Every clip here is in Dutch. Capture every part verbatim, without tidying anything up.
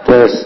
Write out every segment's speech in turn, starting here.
Test.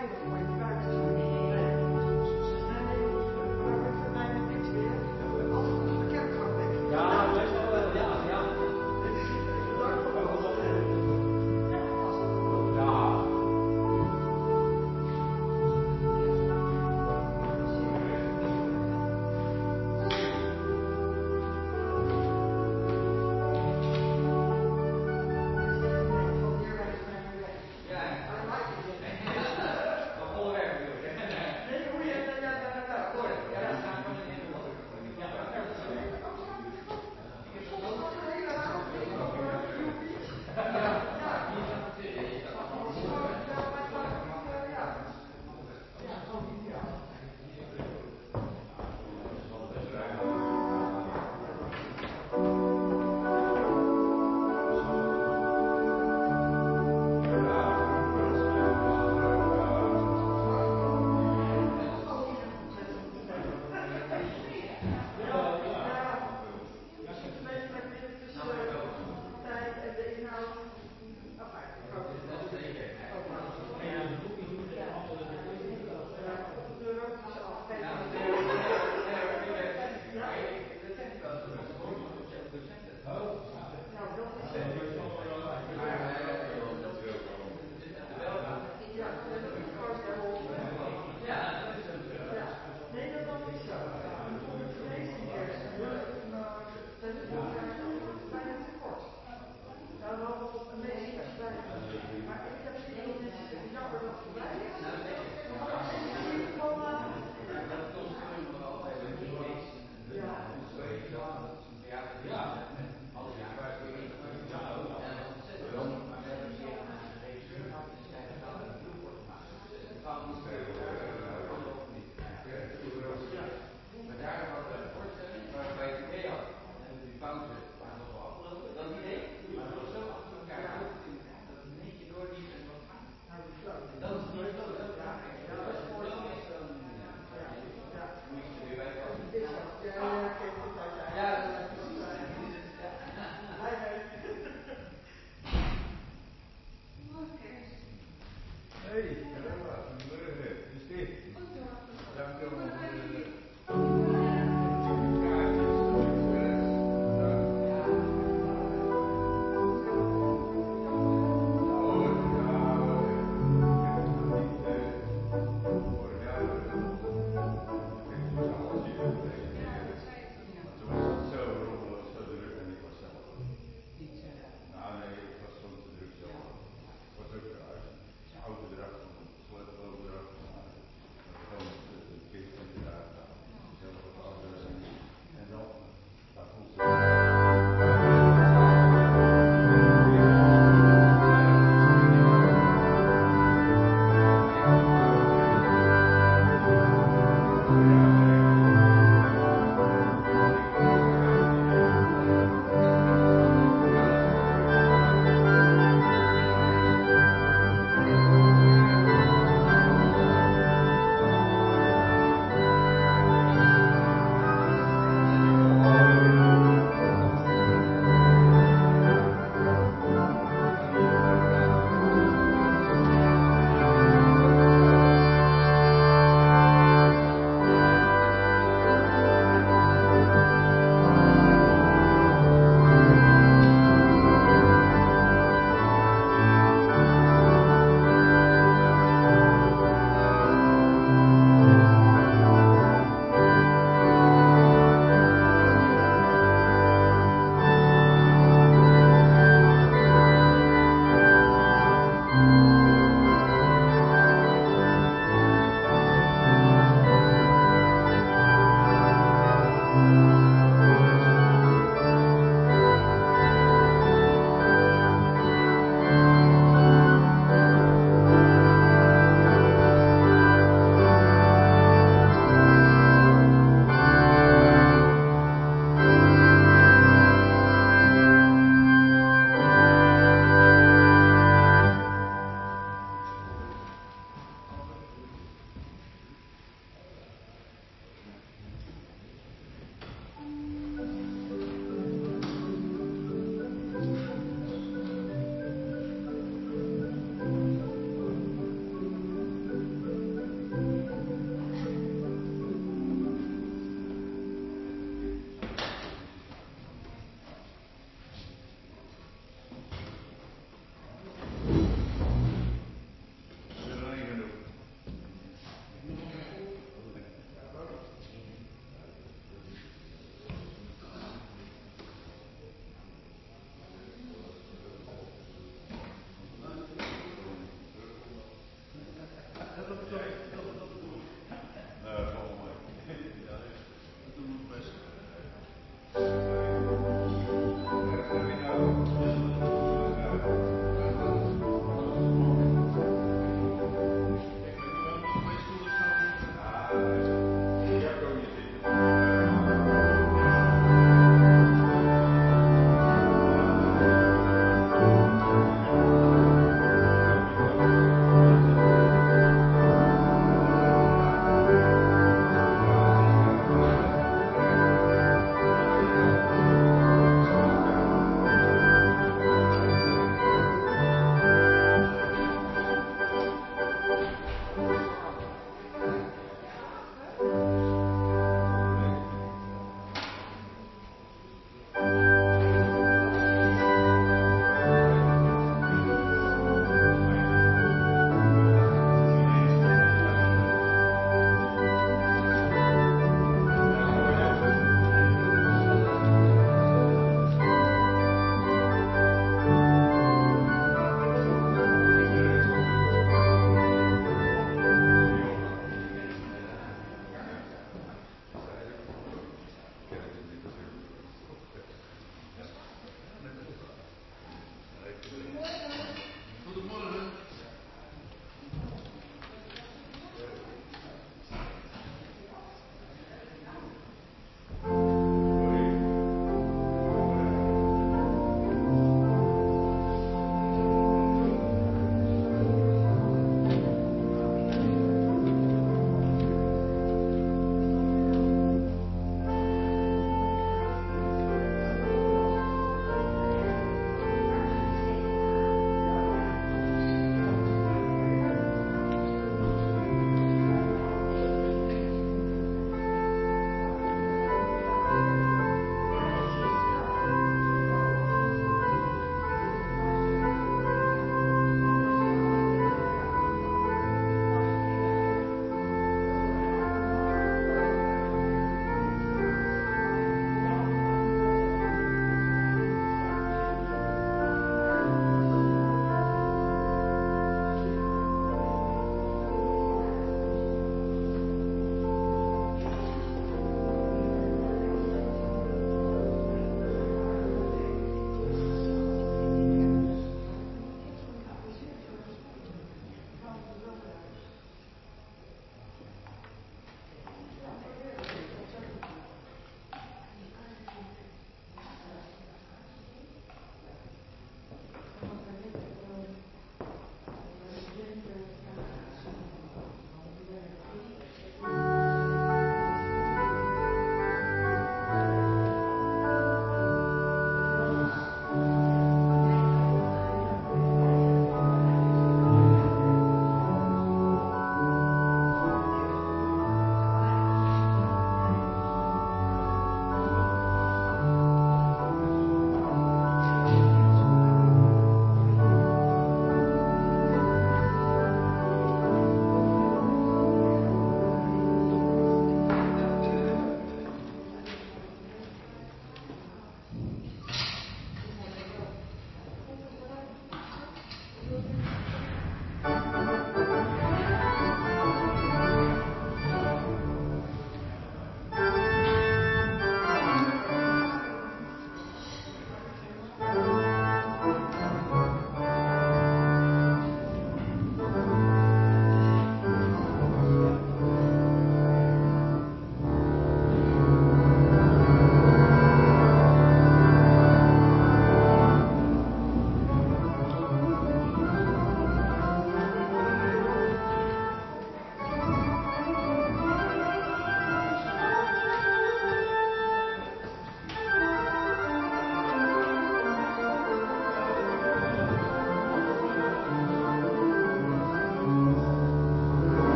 Nou nee, het was gewoon te druk zo. Het was ook uit. Ze houden erachter.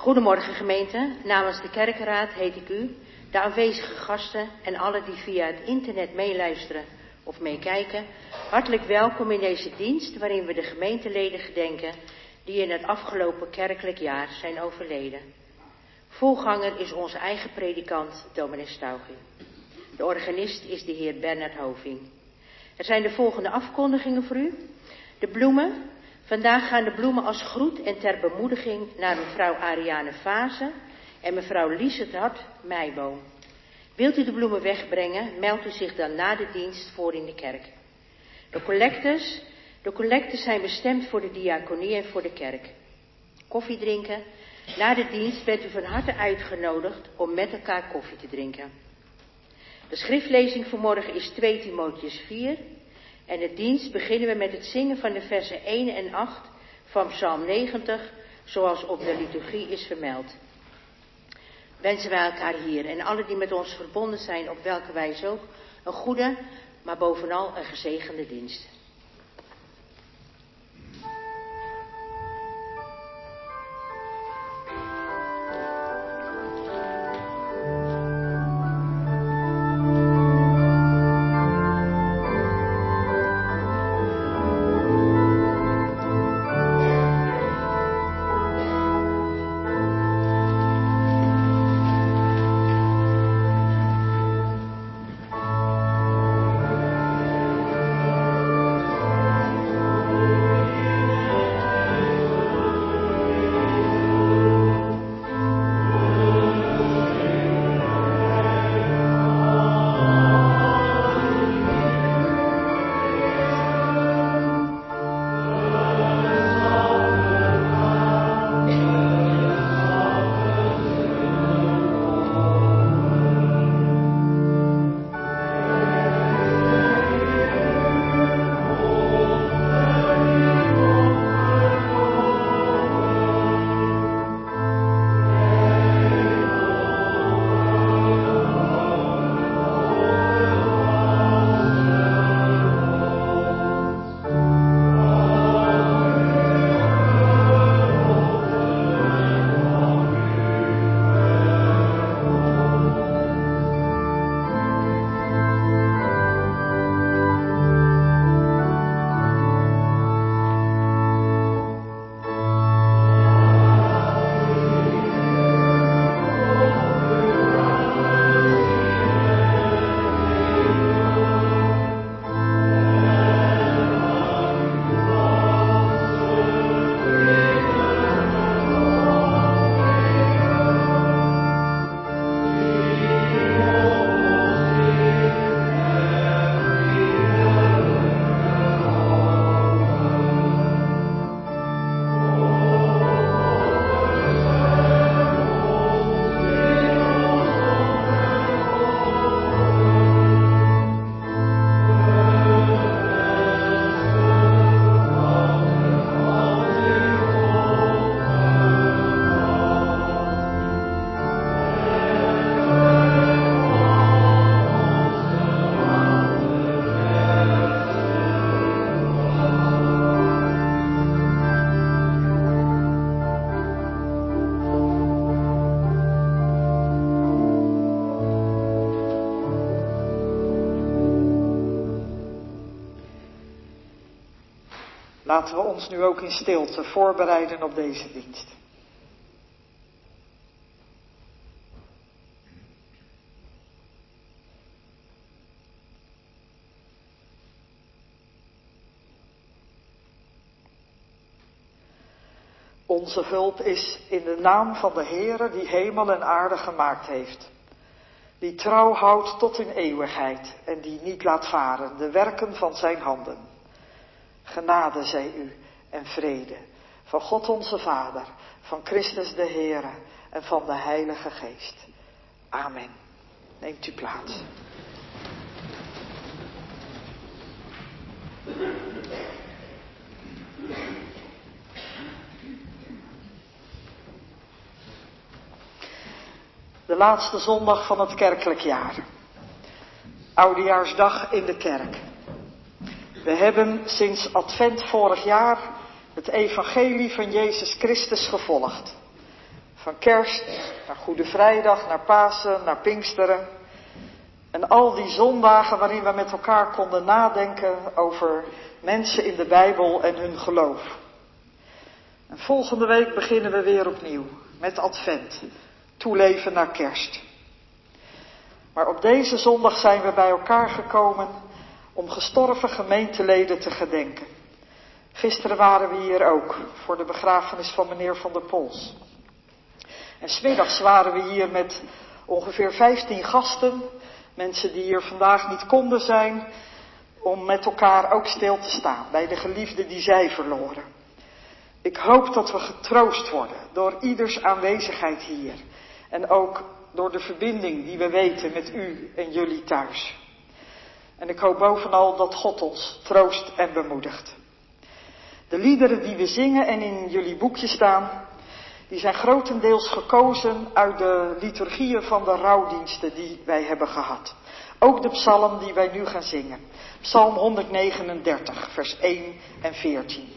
Goedemorgen gemeente, namens de kerkenraad heet ik u, de aanwezige gasten en alle die via het internet meeluisteren of meekijken, hartelijk welkom in deze dienst waarin we de gemeenteleden gedenken die in het afgelopen kerkelijk jaar zijn overleden. Voorganger is onze eigen predikant dominee Stauching. De organist is de heer Bernard Hoving. Er zijn de volgende afkondigingen voor u. De bloemen. Vandaag gaan de bloemen als groet en ter bemoediging naar mevrouw Ariane Vase en mevrouw Lieselhard Meijboom. Wilt u de bloemen wegbrengen, meldt u zich dan na de dienst voor in de kerk. De collectes, de collectes zijn bestemd voor de diaconie en voor de kerk. Koffie drinken. Na de dienst bent u van harte uitgenodigd om met elkaar koffie te drinken. De schriftlezing vanmorgen is twee Timotheüs vier. En de dienst beginnen we met het zingen van de versen één en acht van Psalm negentig, zoals op de liturgie is vermeld. Wensen wij elkaar hier en alle die met ons verbonden zijn, op welke wijze ook, een goede, maar bovenal een gezegende dienst. Laten we ons nu ook in stilte voorbereiden op deze dienst. Onze hulp is in de naam van de Heere die hemel en aarde gemaakt heeft. Die trouw houdt tot in eeuwigheid en die niet laat varen de werken van zijn handen. Genade zij u en vrede van God onze Vader, van Christus de Heere en van de Heilige Geest. Amen. Neemt u plaats. De laatste zondag van het kerkelijk jaar. Oudejaarsdag in de kerk. We hebben sinds Advent vorig jaar het evangelie van Jezus Christus gevolgd. Van kerst naar Goede Vrijdag, naar Pasen, naar Pinksteren. En al die zondagen waarin we met elkaar konden nadenken over mensen in de Bijbel en hun geloof. En volgende week beginnen we weer opnieuw met Advent, toeleven naar kerst. Maar op deze zondag zijn we bij elkaar gekomen om gestorven gemeenteleden te gedenken. Gisteren waren we hier ook voor de begrafenis van meneer Van der Pols. En 's middags waren we hier met ongeveer vijftien gasten, mensen die hier vandaag niet konden zijn, om met elkaar ook stil te staan bij de geliefden die zij verloren. Ik hoop dat we getroost worden door ieders aanwezigheid hier en ook door de verbinding die we weten met u en jullie thuis. En ik hoop bovenal dat God ons troost en bemoedigt. De liederen die we zingen en in jullie boekje staan, die zijn grotendeels gekozen uit de liturgieën van de rouwdiensten die wij hebben gehad. Ook de psalm die wij nu gaan zingen. Psalm honderdnegenendertig, vers één en veertien.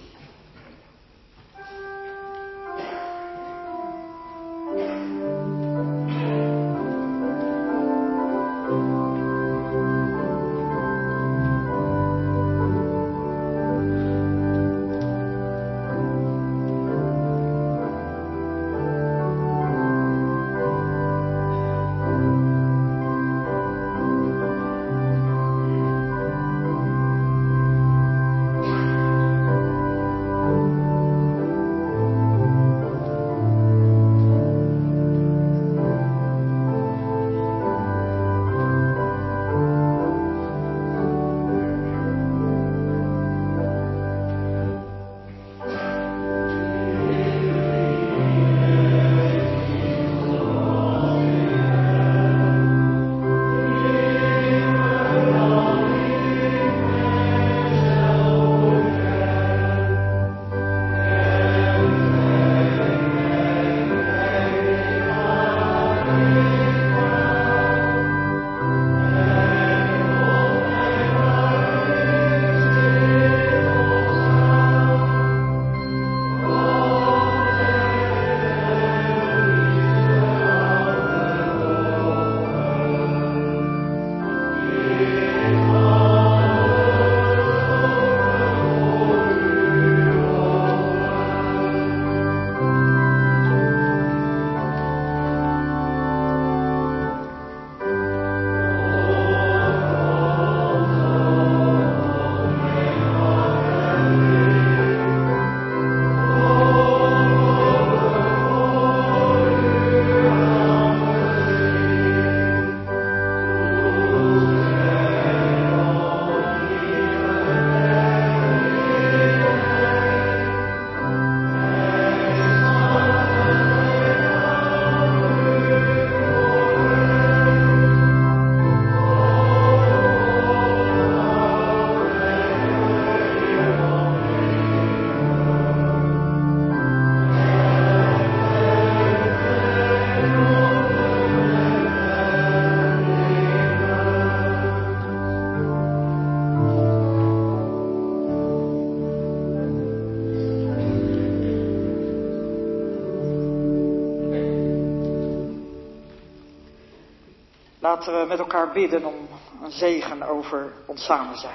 Laten we met elkaar bidden om een zegen over ons samen zijn.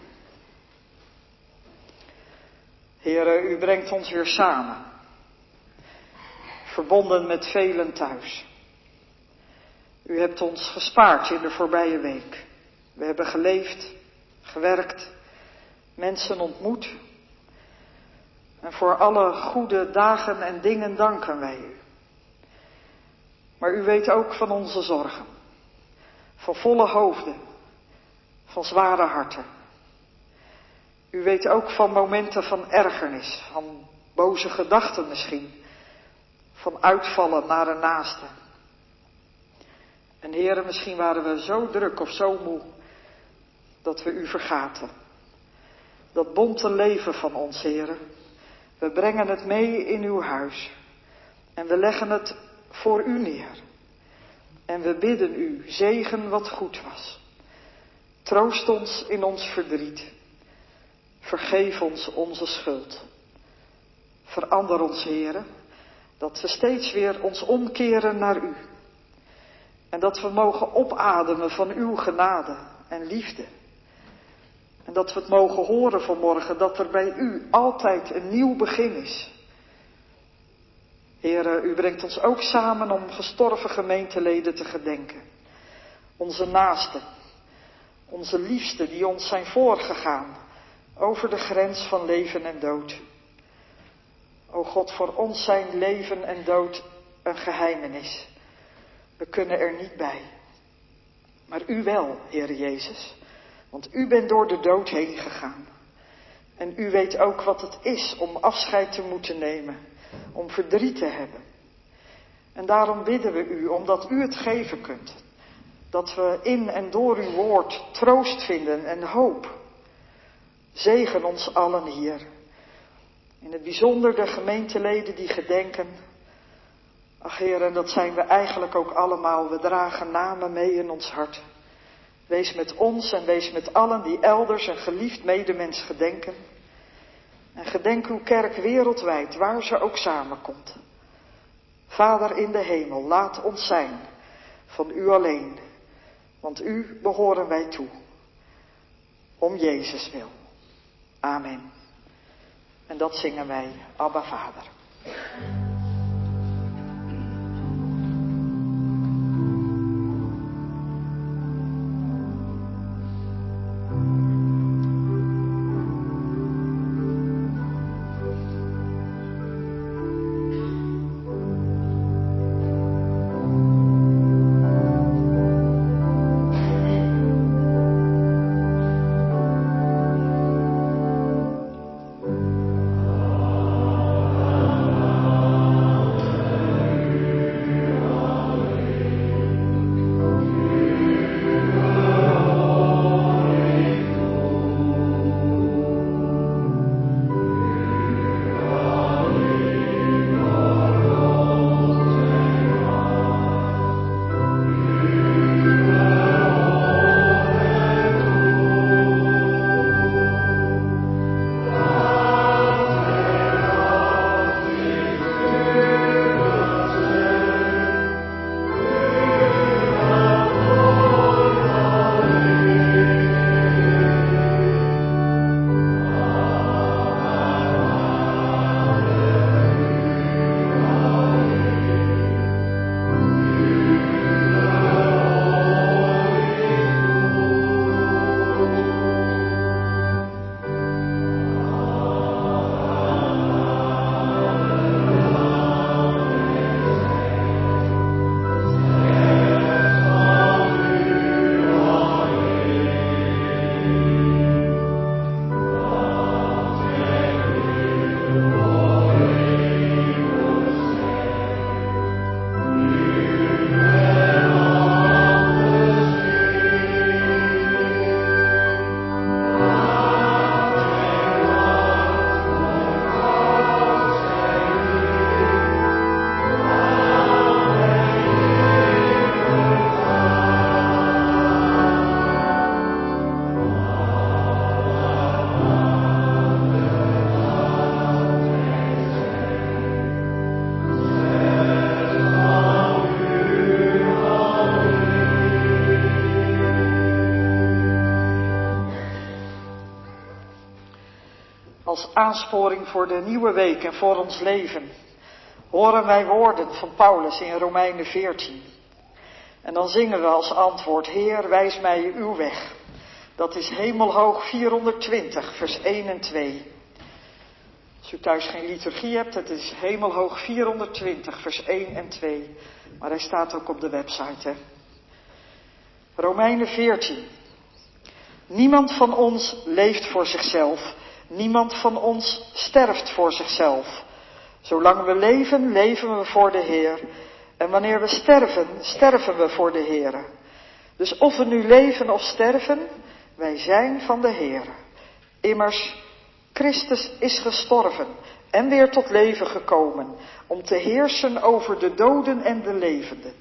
Heere, u brengt ons weer samen, verbonden met velen thuis. U hebt ons gespaard in de voorbije week. We hebben geleefd, gewerkt, mensen ontmoet. En voor alle goede dagen en dingen danken wij u. Maar u weet ook van onze zorgen. Van volle hoofden, van zware harten. U weet ook van momenten van ergernis, van boze gedachten misschien, van uitvallen naar een naaste. En Heere, misschien waren we zo druk of zo moe, dat we u vergaten. Dat bonte leven van ons, Heere, we brengen het mee in uw huis en we leggen het voor u neer. En we bidden u, zegen wat goed was. Troost ons in ons verdriet. Vergeef ons onze schuld. Verander ons, Heere, Dat we steeds weer ons omkeren naar u. En dat we mogen opademen van uw genade en liefde. En dat we het mogen horen vanmorgen dat er bij u altijd een nieuw begin is. Heere, u brengt ons ook samen om gestorven gemeenteleden te gedenken. Onze naasten, onze liefsten die ons zijn voorgegaan over de grens van leven en dood. O God, voor ons zijn leven en dood een geheimenis. We kunnen er niet bij. Maar u wel, Heere Jezus, want u bent door de dood heen gegaan. En u weet ook wat het is om afscheid te moeten nemen, om verdriet te hebben. En daarom bidden we u, omdat u het geven kunt, dat we in en door uw woord troost vinden en hoop. Zegen ons allen hier. In het bijzonder de gemeenteleden die gedenken. Ach Heer, en dat zijn we eigenlijk ook allemaal. We dragen namen mee in ons hart. Wees met ons en wees met allen die elders een geliefd medemens gedenken. En gedenk uw kerk wereldwijd, waar ze ook samenkomt. Vader in de hemel, laat ons zijn van u alleen. Want u behoren wij toe. Om Jezus wil. Amen. En dat zingen wij, Abba Vader. Als aansporing voor de nieuwe week en voor ons leven horen wij woorden van Paulus in Romeinen veertien. En dan zingen we als antwoord: Heer, wijs mij uw weg. Dat is Hemelhoog vierhonderdtwintig, vers één en twee. Als u thuis geen liturgie hebt, het is Hemelhoog vierhonderdtwintig, vers één en twee. Maar hij staat ook op de website, hè. Romeinen veertien. Niemand van ons leeft voor zichzelf. Niemand van ons sterft voor zichzelf. Zolang we leven, leven we voor de Heer. En wanneer we sterven, sterven we voor de Heer. Dus of we nu leven of sterven, wij zijn van de Heer. Immers, Christus is gestorven en weer tot leven gekomen, om te heersen over de doden en de levenden.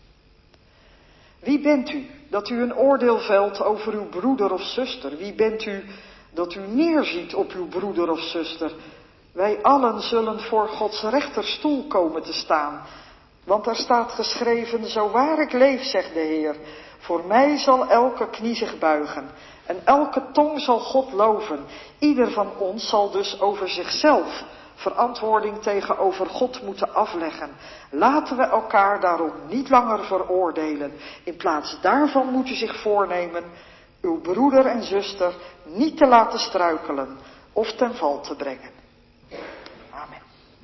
Wie bent u, dat u een oordeel velt over uw broeder of zuster? Wie bent u, dat u neerziet op uw broeder of zuster? Wij allen zullen voor Gods rechterstoel komen te staan. Want er staat geschreven, zo waar ik leef, zegt de Heer, voor mij zal elke knie zich buigen en elke tong zal God loven. Ieder van ons zal dus over zichzelf verantwoording tegenover God moeten afleggen. Laten we elkaar daarom niet langer veroordelen. In plaats daarvan moet u zich voornemen uw broeder en zuster niet te laten struikelen of ten val te brengen. Amen.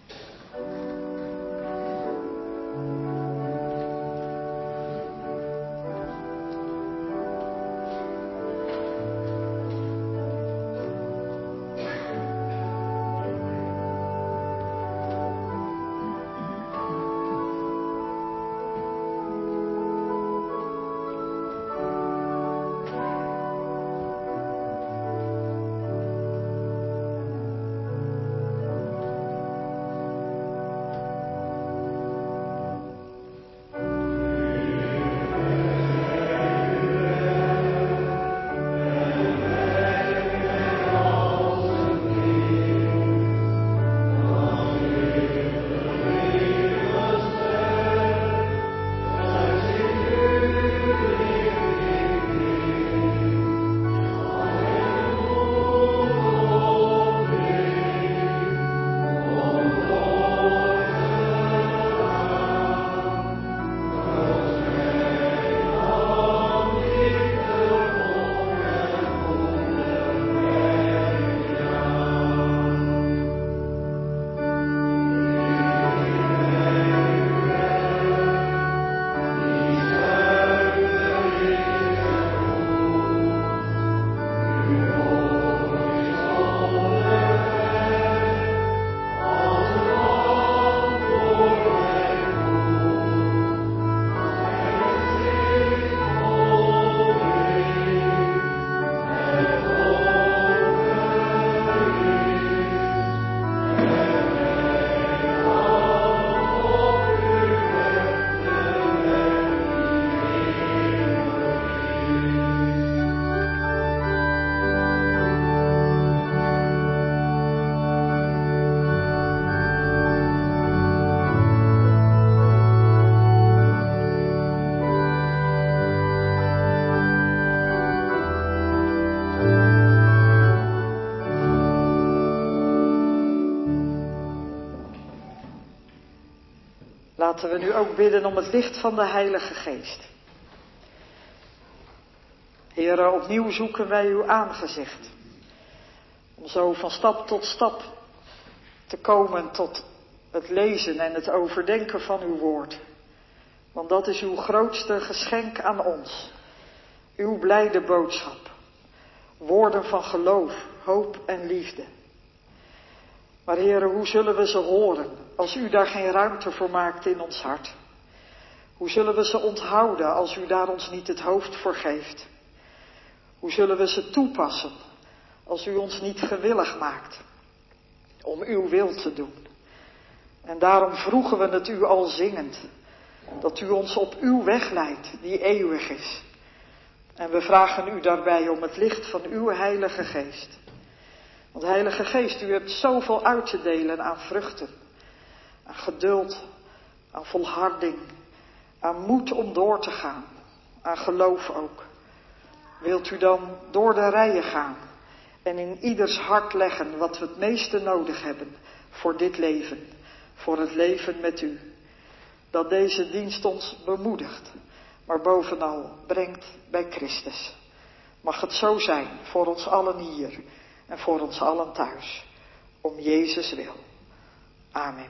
Laten we nu ook bidden om het licht van de Heilige Geest. Heere, opnieuw zoeken wij uw aangezicht. Om zo van stap tot stap te komen tot het lezen en het overdenken van uw woord. Want dat is uw grootste geschenk aan ons. Uw blijde boodschap. Woorden van geloof, hoop en liefde. Maar Heere, hoe zullen we ze horen als u daar geen ruimte voor maakt in ons hart? Hoe zullen we ze onthouden als u daar ons niet het hoofd voor geeft? Hoe zullen we ze toepassen als u ons niet gewillig maakt om uw wil te doen? En daarom vroegen we het u al zingend, dat u ons op uw weg leidt die eeuwig is. En we vragen u daarbij om het licht van uw Heilige Geest. Want Heilige Geest, u hebt zoveel uit te delen aan vruchten, aan geduld, aan volharding, aan moed om door te gaan, aan geloof ook. Wilt u dan door de rijen gaan en in ieders hart leggen wat we het meeste nodig hebben voor dit leven, voor het leven met u. Dat deze dienst ons bemoedigt, maar bovenal brengt bij Christus. Mag het zo zijn voor ons allen hier en voor ons allen thuis, om Jezus wil. Amen.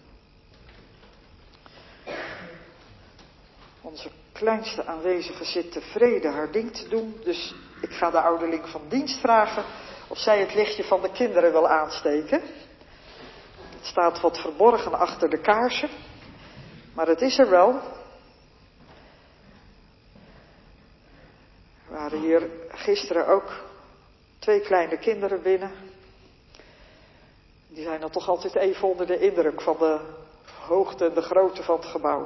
Onze kleinste aanwezige zit tevreden haar ding te doen, dus ik ga de ouderling van dienst vragen of zij het lichtje van de kinderen wil aansteken. Het staat wat verborgen achter de kaarsen, maar het is er wel. Er waren hier gisteren ook twee kleine kinderen binnen. Die zijn dan toch altijd even onder de indruk van de hoogte en de grootte van het gebouw.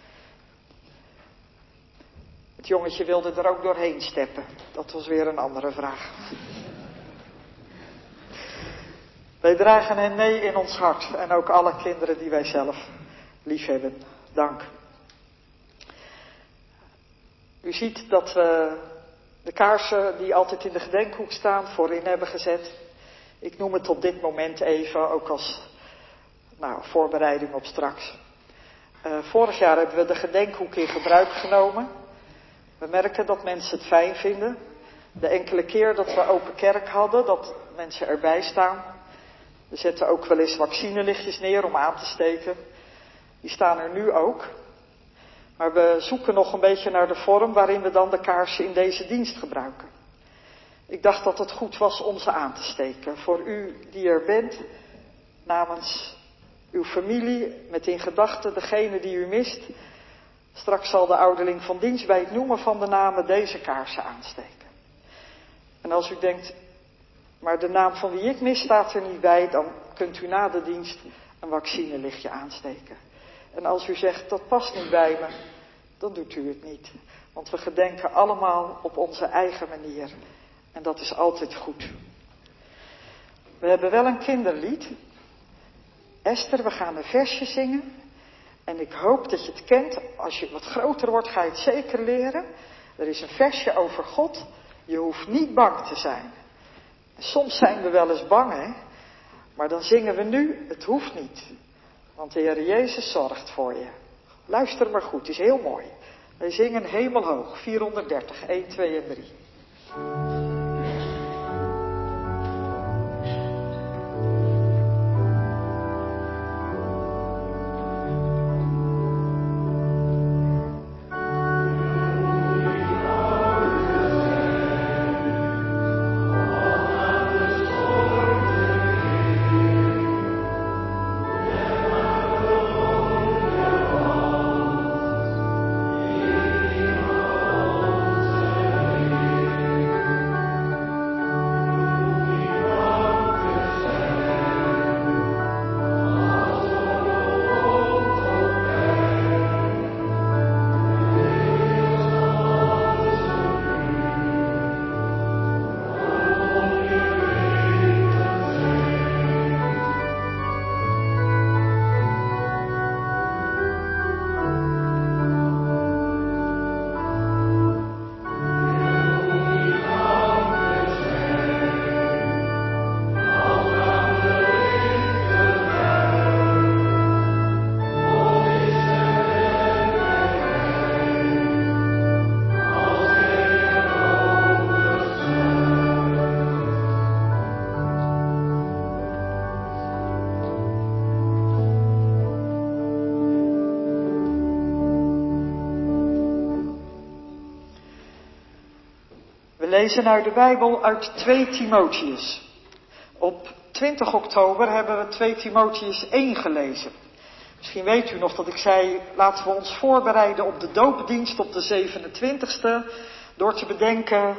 Het jongetje wilde er ook doorheen steppen. Dat was weer een andere vraag. Wij dragen hen mee in ons hart en ook alle kinderen die wij zelf lief hebben. Dank. U ziet dat we de kaarsen die altijd in de gedenkhoek staan voorin hebben gezet. Ik noem het op dit moment even, ook als nou, voorbereiding op straks. Uh, vorig jaar hebben we de gedenkhoek in gebruik genomen. We merken dat mensen het fijn vinden. De enkele keer dat we open kerk hadden, dat mensen erbij staan. We zetten ook wel eens vaccinelichtjes neer om aan te steken. Die staan er nu ook. Maar we zoeken nog een beetje naar de vorm waarin we dan de kaarsen in deze dienst gebruiken. Ik dacht dat het goed was om ze aan te steken. Voor u die er bent, namens uw familie, met in gedachten degene die u mist. Straks zal de ouderling van dienst bij het noemen van de namen deze kaarsen aansteken. En als u denkt, maar de naam van wie ik mis staat er niet bij, dan kunt u na de dienst een vaccinelichtje aansteken. En als u zegt, dat past niet bij me, dan doet u het niet. Want we gedenken allemaal op onze eigen manier. En dat is altijd goed. We hebben wel een kinderlied. Esther, we gaan een versje zingen. En ik hoop dat je het kent. Als je wat groter wordt, ga je het zeker leren. Er is een versje over God. Je hoeft niet bang te zijn. En soms zijn we wel eens bang, hè. Maar dan zingen we nu, het hoeft niet. Want de Heer Jezus zorgt voor je. Luister maar goed, het is heel mooi. Wij zingen hemelhoog, vierhonderddertig, één, twee en drie. We lezen uit de Bijbel uit twee Timotheus. Op twintig oktober hebben we twee Timotheus één gelezen. Misschien weet u nog dat ik zei, laten we ons voorbereiden op de doopdienst op de zevenentwintigste, door te bedenken,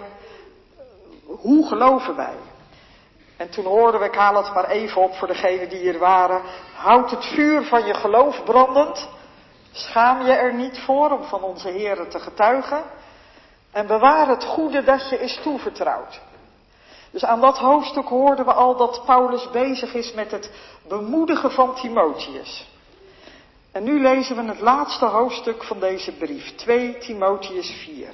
hoe geloven wij? En toen hoorden we, ik haal het maar even op voor degenen die hier waren, houd het vuur van je geloof brandend, schaam je er niet voor om van onze Heere te getuigen, en bewaar het goede dat je is toevertrouwd. Dus aan dat hoofdstuk hoorden we al dat Paulus bezig is met het bemoedigen van Timotheus. En nu lezen we het laatste hoofdstuk van deze brief, twee Timotheus vier.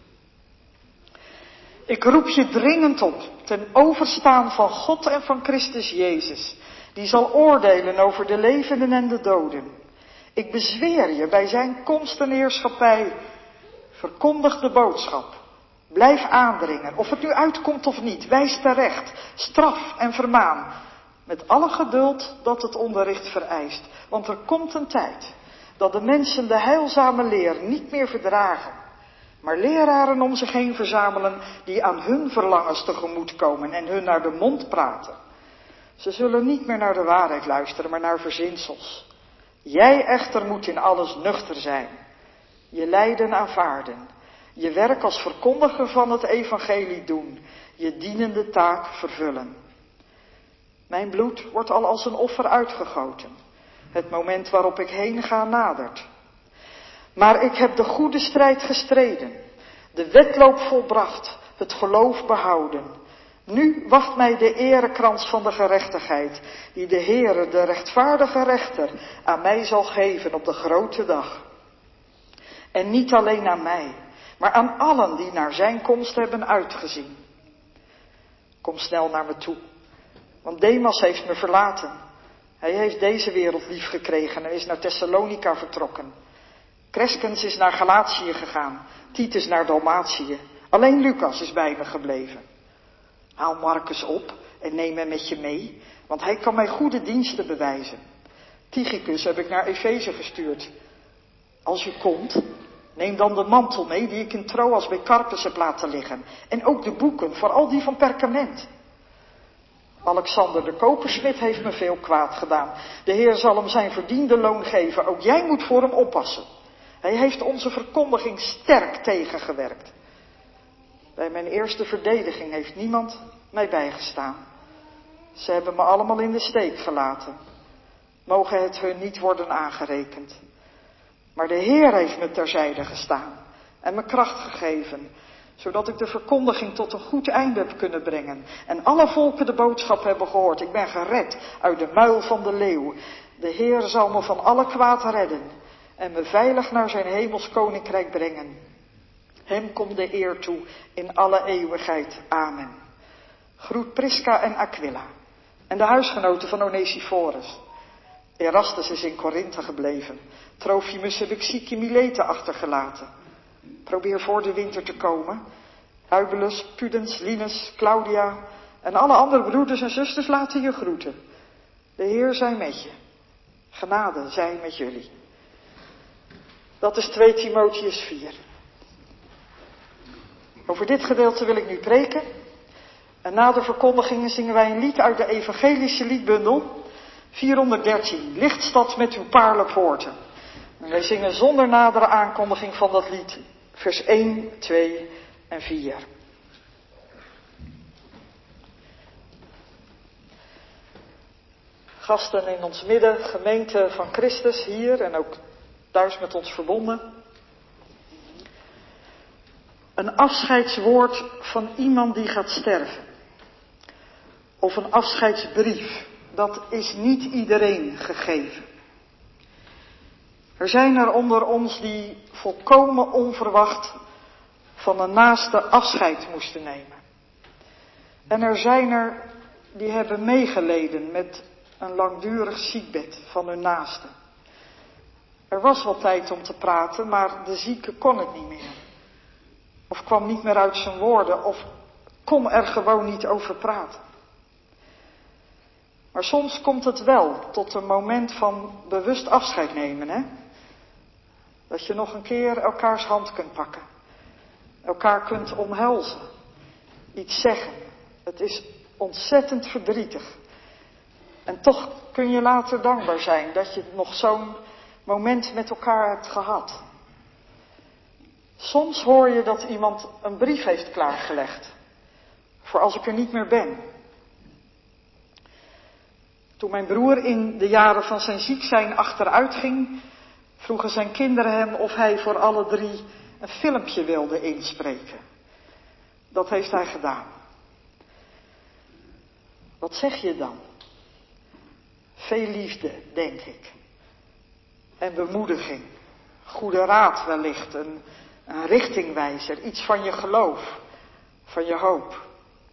Ik roep je dringend op, ten overstaan van God en van Christus Jezus, die zal oordelen over de levenden en de doden. Ik bezweer je bij zijn komst en heerschappij, verkondig de boodschap, blijf aandringen, of het nu uitkomt of niet, wijs terecht, straf en vermaan, met alle geduld dat het onderricht vereist. Want er komt een tijd dat de mensen de heilzame leer niet meer verdragen, maar leraren om zich heen verzamelen die aan hun verlangens tegemoet komen en hun naar de mond praten. Ze zullen niet meer naar de waarheid luisteren, maar naar verzinsels. Jij echter moet in alles nuchter zijn, je lijden aanvaarden, je werk als verkondiger van het evangelie doen, je dienende taak vervullen. Mijn bloed wordt al als een offer uitgegoten. Het moment waarop ik heen ga nadert. Maar ik heb de goede strijd gestreden, de wedloop volbracht, het geloof behouden. Nu wacht mij de erekrans van de gerechtigheid, die de Heere, de rechtvaardige rechter, aan mij zal geven op de grote dag. En niet alleen aan mij, maar aan allen die naar zijn komst hebben uitgezien. Kom snel naar me toe, want Demas heeft me verlaten. Hij heeft deze wereld lief gekregen en is naar Thessalonica vertrokken. Crescens is naar Galatië gegaan, Titus naar Dalmatië. Alleen Lucas is bij me gebleven. Haal Marcus op en neem hem met je mee, want hij kan mij goede diensten bewijzen. Tychicus heb ik naar Efeze gestuurd. Als je komt, neem dan de mantel mee die ik in Troas bij Carpus heb laten liggen. En ook de boeken, vooral die van perkament. Alexander de kopersmid heeft me veel kwaad gedaan. De Heer zal hem zijn verdiende loon geven. Ook jij moet voor hem oppassen. Hij heeft onze verkondiging sterk tegengewerkt. Bij mijn eerste verdediging heeft niemand mij bijgestaan. Ze hebben me allemaal in de steek gelaten. Mogen het hun niet worden aangerekend. Maar de Heer heeft me terzijde gestaan en me kracht gegeven, zodat ik de verkondiging tot een goed einde heb kunnen brengen. En alle volken de boodschap hebben gehoord. Ik ben gered uit de muil van de leeuw. De Heer zal me van alle kwaad redden en me veilig naar zijn hemels koninkrijk brengen. Hem komt de eer toe in alle eeuwigheid. Amen. Groet Prisca en Aquila en de huisgenoten van Onesiphorus. Erastus is in Korinthe gebleven. Trofimus heb ik ziek in Mileten achtergelaten. Probeer voor de winter te komen. Eubulus, Pudens, Linus, Claudia en alle andere broeders en zusters laten je groeten. De Heer zij met je. Genade zij met jullie. Dat is twee Timotheüs vier. Over dit gedeelte wil ik nu preken. En na de verkondigingen zingen wij een lied uit de evangelische liedbundel vierhonderddertien. Lichtstad met uw paarlenpoorten. En wij zingen zonder nadere aankondiging van dat lied vers één, twee en vier. Gasten in ons midden, gemeente van Christus hier en ook thuis met ons verbonden. Een afscheidswoord van iemand die gaat sterven. Of een afscheidsbrief, dat is niet iedereen gegeven. Er zijn er onder ons die volkomen onverwacht van een naaste afscheid moesten nemen. En er zijn er die hebben meegeleden met een langdurig ziekbed van hun naaste. Er was wel tijd om te praten, maar de zieke kon het niet meer. Of kwam niet meer uit zijn woorden, of kon er gewoon niet over praten. Maar soms komt het wel tot een moment van bewust afscheid nemen, hè? Dat je nog een keer elkaars hand kunt pakken. Elkaar kunt omhelzen. Iets zeggen. Het is ontzettend verdrietig. En toch kun je later dankbaar zijn dat je nog zo'n moment met elkaar hebt gehad. Soms hoor je dat iemand een brief heeft klaargelegd. Voor als ik er niet meer ben. Toen mijn broer in de jaren van zijn ziek zijn achteruit ging, vroegen zijn kinderen hem of hij voor alle drie een filmpje wilde inspreken. Dat heeft hij gedaan. Wat zeg je dan? Veel liefde, denk ik. En bemoediging. Goede raad wellicht. Een, een richtingwijzer. Iets van je geloof. Van je hoop.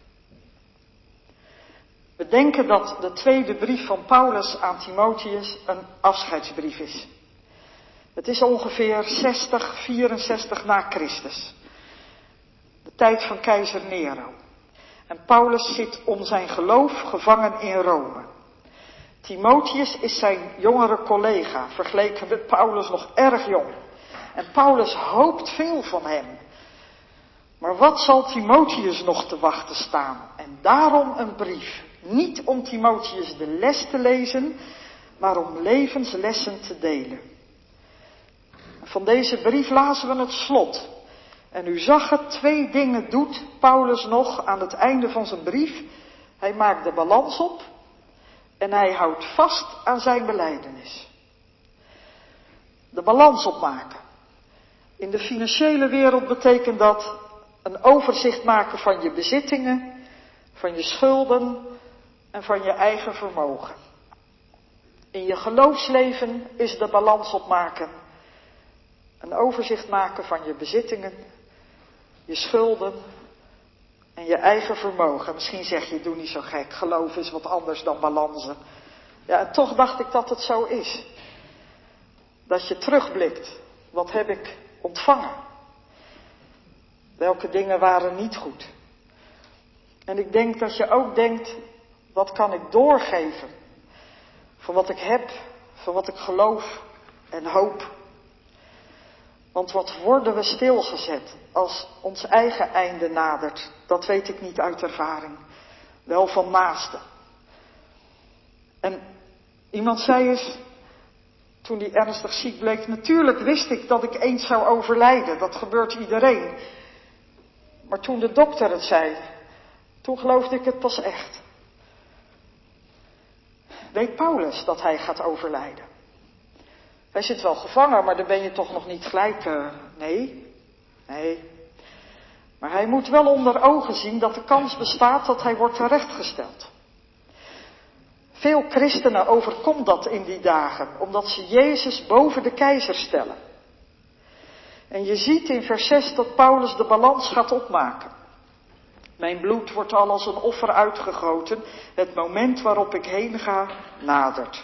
We denken dat de tweede brief van Paulus aan Timotheüs een afscheidsbrief is. Het is ongeveer zestig, vierenzestig na Christus. De tijd van keizer Nero. En Paulus zit om zijn geloof gevangen in Rome. Timotheüs is zijn jongere collega, vergeleken met Paulus nog erg jong. En Paulus hoopt veel van hem. Maar wat zal Timotheüs nog te wachten staan? En daarom een brief. Niet om Timotheüs de les te lezen, maar om levenslessen te delen. Van deze brief lazen we het slot. En u zag het, twee dingen doet Paulus nog aan het einde van zijn brief. Hij maakt de balans op en hij houdt vast aan zijn belijdenis. De balans opmaken. In de financiële wereld betekent dat een overzicht maken van je bezittingen, van je schulden en van je eigen vermogen. In je geloofsleven is de balans opmaken. Een overzicht maken van je bezittingen, je schulden en je eigen vermogen. Misschien zeg je, doe niet zo gek, geloof is wat anders dan balansen. Ja, en toch dacht ik dat het zo is. Dat je terugblikt, wat heb ik ontvangen? Welke dingen waren niet goed? En ik denk dat je ook denkt, wat kan ik doorgeven? Van wat ik heb, van wat ik geloof en hoop. Want wat worden we stilgezet als ons eigen einde nadert? Dat weet ik niet uit ervaring. Wel van naasten. En iemand zei eens, toen hij ernstig ziek bleek, natuurlijk wist ik dat ik eens zou overlijden. Dat gebeurt iedereen. Maar toen de dokter het zei, toen geloofde ik het pas echt. Weet Paulus dat hij gaat overlijden? Hij zit wel gevangen, maar dan ben je toch nog niet gelijk... Uh, nee, nee. Maar hij moet wel onder ogen zien dat de kans bestaat dat hij wordt terechtgesteld. Veel christenen overkomt dat in die dagen, omdat ze Jezus boven de keizer stellen. En je ziet in vers zes dat Paulus de balans gaat opmaken. Mijn bloed wordt al als een offer uitgegoten, het moment waarop ik heen ga nadert.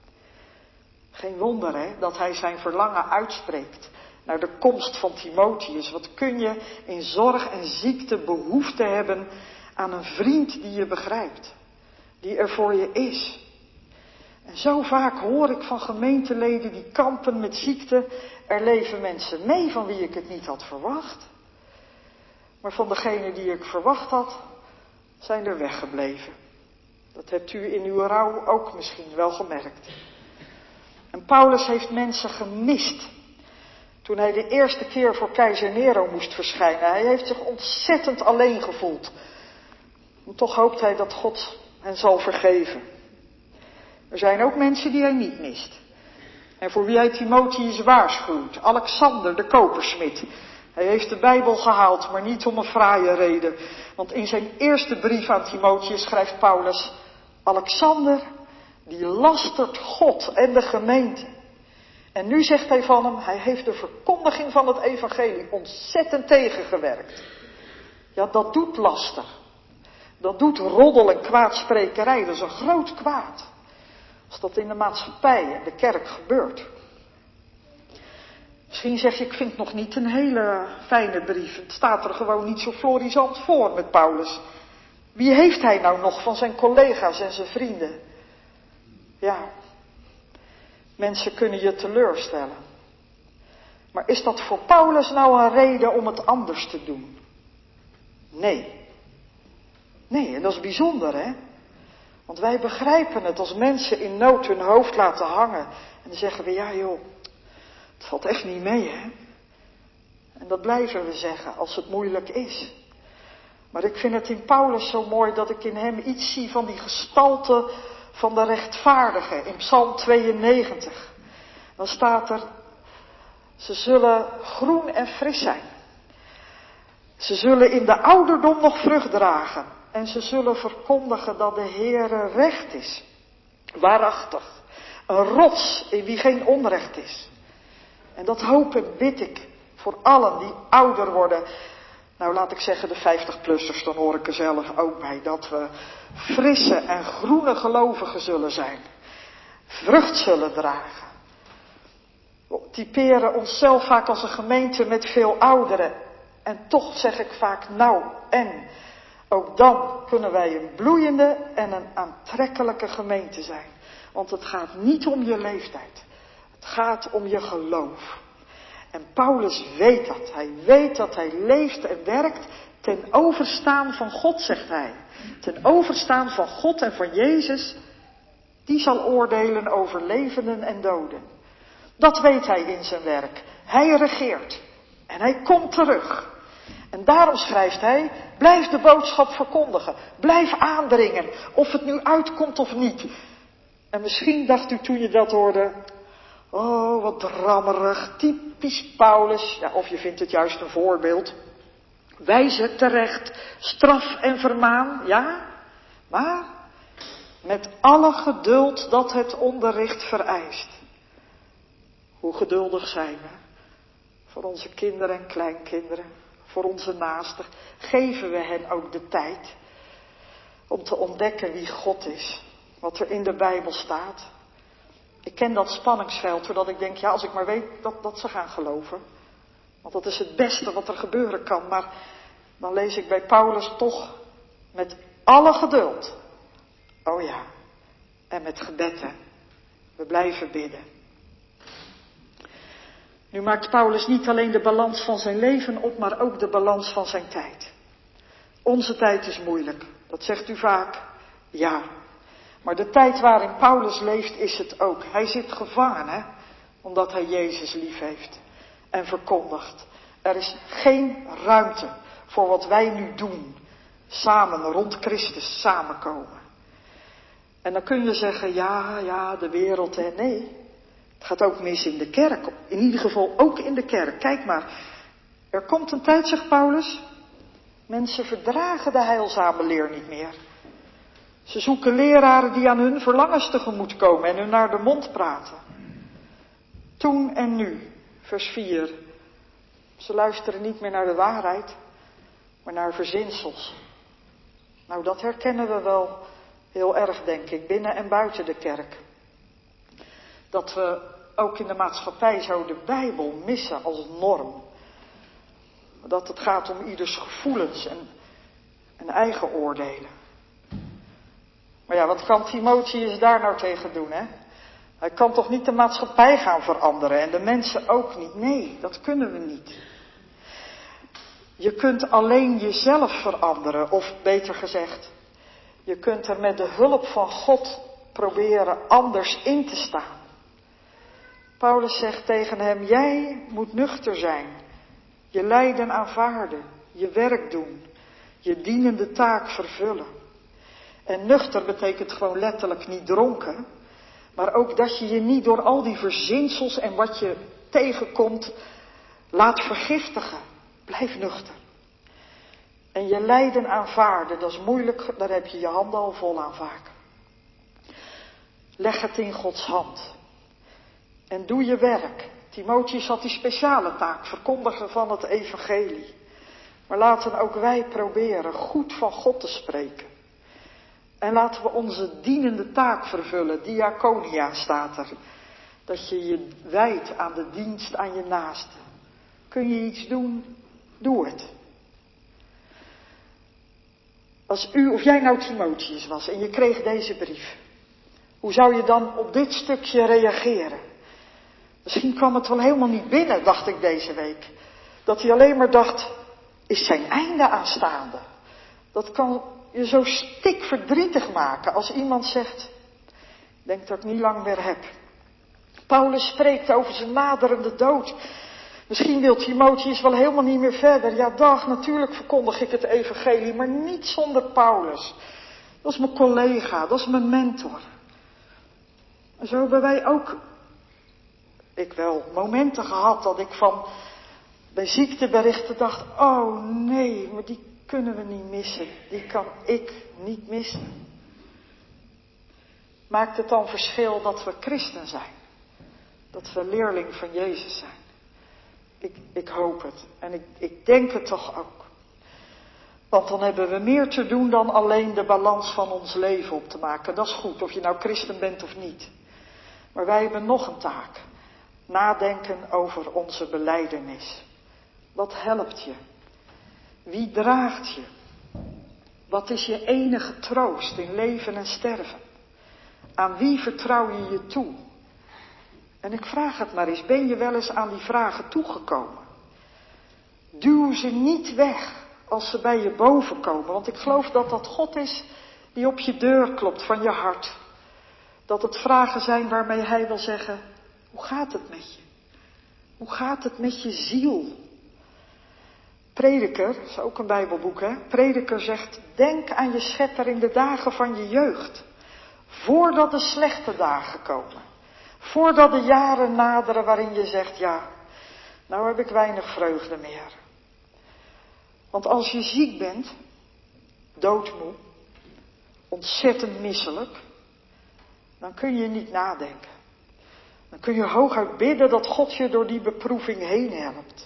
Geen wonder hè, dat hij zijn verlangen uitspreekt naar de komst van Timotheus. Wat kun je in zorg en ziekte behoefte hebben aan een vriend die je begrijpt, die er voor je is. En zo vaak hoor ik van gemeenteleden die kampen met ziekte, er leven mensen mee van wie ik het niet had verwacht. Maar van degenen die ik verwacht had, zijn er weggebleven. Dat hebt u in uw rouw ook misschien wel gemerkt. En Paulus heeft mensen gemist toen hij de eerste keer voor keizer Nero moest verschijnen. Hij heeft zich ontzettend alleen gevoeld. En toch hoopt hij dat God hen zal vergeven. Er zijn ook mensen die hij niet mist. En voor wie hij Timotheus waarschuwt. Alexander de kopersmid. Hij heeft de Bijbel gehaald, maar niet om een fraaie reden. Want in zijn eerste brief aan Timotheus schrijft Paulus: Alexander, die lastert God en de gemeente. En nu zegt hij van hem, hij heeft de verkondiging van het evangelie ontzettend tegengewerkt. Ja, dat doet laster. Dat doet roddel en kwaadsprekerij. Dat is een groot kwaad. Als dat in de maatschappij en de kerk gebeurt. Misschien zeg je, ik vind het nog niet een hele fijne brief. Het staat er gewoon niet zo florisant voor met Paulus. Wie heeft hij nou nog van zijn collega's en zijn vrienden? Ja, mensen kunnen je teleurstellen. Maar is dat voor Paulus nou een reden om het anders te doen? Nee. Nee, en dat is bijzonder, hè? Want wij begrijpen het als mensen in nood hun hoofd laten hangen. En dan zeggen we, ja joh, het valt echt niet mee, hè? En dat blijven we zeggen als het moeilijk is. Maar ik vind het in Paulus zo mooi dat ik in hem iets zie van die gestalte van de rechtvaardige. In Psalm tweeënnegentig. Dan staat er, ze zullen groen en fris zijn. Ze zullen in de ouderdom nog vrucht dragen. En ze zullen verkondigen dat de Heere recht is. Waarachtig. Een rots in wie geen onrecht is. En dat hoop en bid ik voor allen die ouder worden. Nou, laat ik zeggen de vijftig-plussers, dan hoor ik er zelf ook bij. Dat we frisse en groene gelovigen zullen zijn. Vrucht zullen dragen. We typeren onszelf vaak als een gemeente met veel ouderen. En toch zeg ik vaak, nou en... Ook dan kunnen wij een bloeiende en een aantrekkelijke gemeente zijn. Want het gaat niet om je leeftijd. Het gaat om je geloof. En Paulus weet dat. Hij weet dat hij leeft en werkt ten overstaan van God, zegt hij. Ten overstaan van God en van Jezus. Die zal oordelen over levenden en doden. Dat weet hij in zijn werk. Hij regeert. En hij komt terug. En daarom schrijft hij, blijf de boodschap verkondigen. Blijf aandringen, of het nu uitkomt of niet. En misschien dacht u toen je dat hoorde, oh wat drammerig, typisch Paulus. Ja, of je vindt het juist een voorbeeld. wijzen terecht, straf en vermaan, ja, maar met alle geduld dat het onderricht vereist. Hoe geduldig zijn we voor onze kinderen en kleinkinderen, voor onze naasten. Geven we hen ook de tijd om te ontdekken wie God is, wat er in de Bijbel staat. Ik ken dat spanningsveld, zodat ik denk, ja, als ik maar weet dat, dat ze gaan geloven. Want dat is het beste wat er gebeuren kan. Maar dan lees ik bij Paulus toch met alle geduld. Oh ja, en met gebed, hè. We blijven bidden. Nu maakt Paulus niet alleen de balans van zijn leven op, maar ook de balans van zijn tijd. Onze tijd is moeilijk, dat zegt u vaak. Ja, maar de tijd waarin Paulus leeft is het ook. Hij zit gevangen, hè, omdat hij Jezus lief heeft en verkondigt. Er is geen ruimte voor wat wij nu doen, samen rond Christus samenkomen. En dan kun je zeggen, ja, ja, de wereld, hè. Nee, het gaat ook mis in de kerk. In ieder geval ook in de kerk. Kijk maar, er komt een tijd, zegt Paulus, mensen verdragen de heilzame leer niet meer. Ze zoeken leraren die aan hun verlangens tegemoet komen en hun naar de mond praten. Toen en nu, vers vier. Ze luisteren niet meer naar de waarheid, maar naar verzinsels. Nou, dat herkennen we wel heel erg, denk ik, binnen en buiten de kerk. Dat we ook in de maatschappij zo de Bijbel missen als norm. Dat het gaat om ieders gevoelens en, en eigen oordelen. Maar ja, wat kan Timotheus daar nou tegen doen, hè? Hij kan toch niet de maatschappij gaan veranderen en de mensen ook niet? Nee, dat kunnen we niet. Je kunt alleen jezelf veranderen, of beter gezegd, je kunt er met de hulp van God proberen anders in te staan. Paulus zegt tegen hem, jij moet nuchter zijn, je lijden aanvaarden, je werk doen, je dienende taak vervullen. En nuchter betekent gewoon letterlijk niet dronken, maar ook dat je je niet door al die verzinsels en wat je tegenkomt laat vergiftigen. Blijf nuchter. En je lijden aanvaarden, dat is moeilijk, daar heb je je handen al vol aan vaak. Leg het in Gods hand. En doe je werk. Timotheus had die speciale taak, verkondigen van het evangelie. Maar laten ook wij proberen goed van God te spreken. En laten we onze dienende taak vervullen. Diaconia staat er. Dat je je wijdt aan de dienst aan je naaste. Kun je iets doen? Doe het. Als u of jij nou Timotheus was en je kreeg deze brief. Hoe zou je dan op dit stukje reageren? Misschien kwam het wel helemaal niet binnen, dacht ik deze week. Dat hij alleen maar dacht, is zijn einde aanstaande? Dat kan je zo stikverdrietig maken als iemand zegt, ik denk dat ik niet lang meer heb. Paulus spreekt over zijn naderende dood. Misschien wil Timotheus wel helemaal niet meer verder. Ja, dag, natuurlijk verkondig ik het evangelie, maar niet zonder Paulus. Dat is mijn collega, dat is mijn mentor. En zo hebben wij ook, ik wel, momenten gehad dat ik van bij ziekteberichten dacht, oh nee, maar die kunnen we niet missen. Die kan ik niet missen. Maakt het dan verschil dat we christen zijn? Dat we leerling van Jezus zijn? Ik, ik hoop het. En ik, ik denk het toch ook. Want dan hebben we meer te doen dan alleen de balans van ons leven op te maken. Dat is goed, of je nou christen bent of niet. Maar wij hebben nog een taak. Nadenken over onze belijdenis. Wat helpt je? Wie draagt je? Wat is je enige troost in leven en sterven? Aan wie vertrouw je je toe? En ik vraag het maar eens, ben je wel eens aan die vragen toegekomen? Duw ze niet weg als ze bij je boven komen, want ik geloof dat dat God is die op je deur klopt van je hart. Dat het vragen zijn waarmee hij wil zeggen, hoe gaat het met je? Hoe gaat het met je ziel? Prediker, dat is ook een Bijbelboek, hè? Prediker zegt, denk aan je schepper in de dagen van je jeugd. Voordat de slechte dagen komen. Voordat de jaren naderen waarin je zegt, ja, nou heb ik weinig vreugde meer. Want als je ziek bent, doodmoe, ontzettend misselijk, dan kun je niet nadenken. Dan kun je hooguit bidden dat God je door die beproeving heen helpt.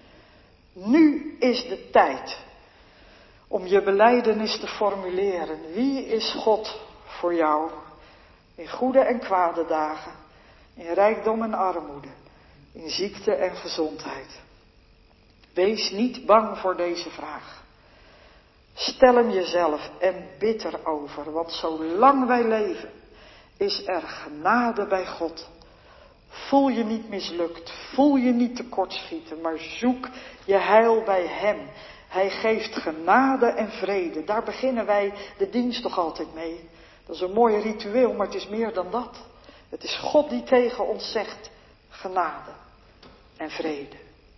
Nu is de tijd om je belijdenis te formuleren. Wie is God voor jou? In goede en kwade dagen, in rijkdom en armoede, in ziekte en gezondheid. Wees niet bang voor deze vraag. Stel hem jezelf en bid erover, want zolang wij leven is er genade bij God. Voel je niet mislukt, voel je niet tekortschieten, maar zoek je heil bij hem. Hij geeft genade en vrede. Daar beginnen wij de dienst toch altijd mee. Dat is een mooi ritueel, maar het is meer dan dat. Het is God die tegen ons zegt, genade en vrede.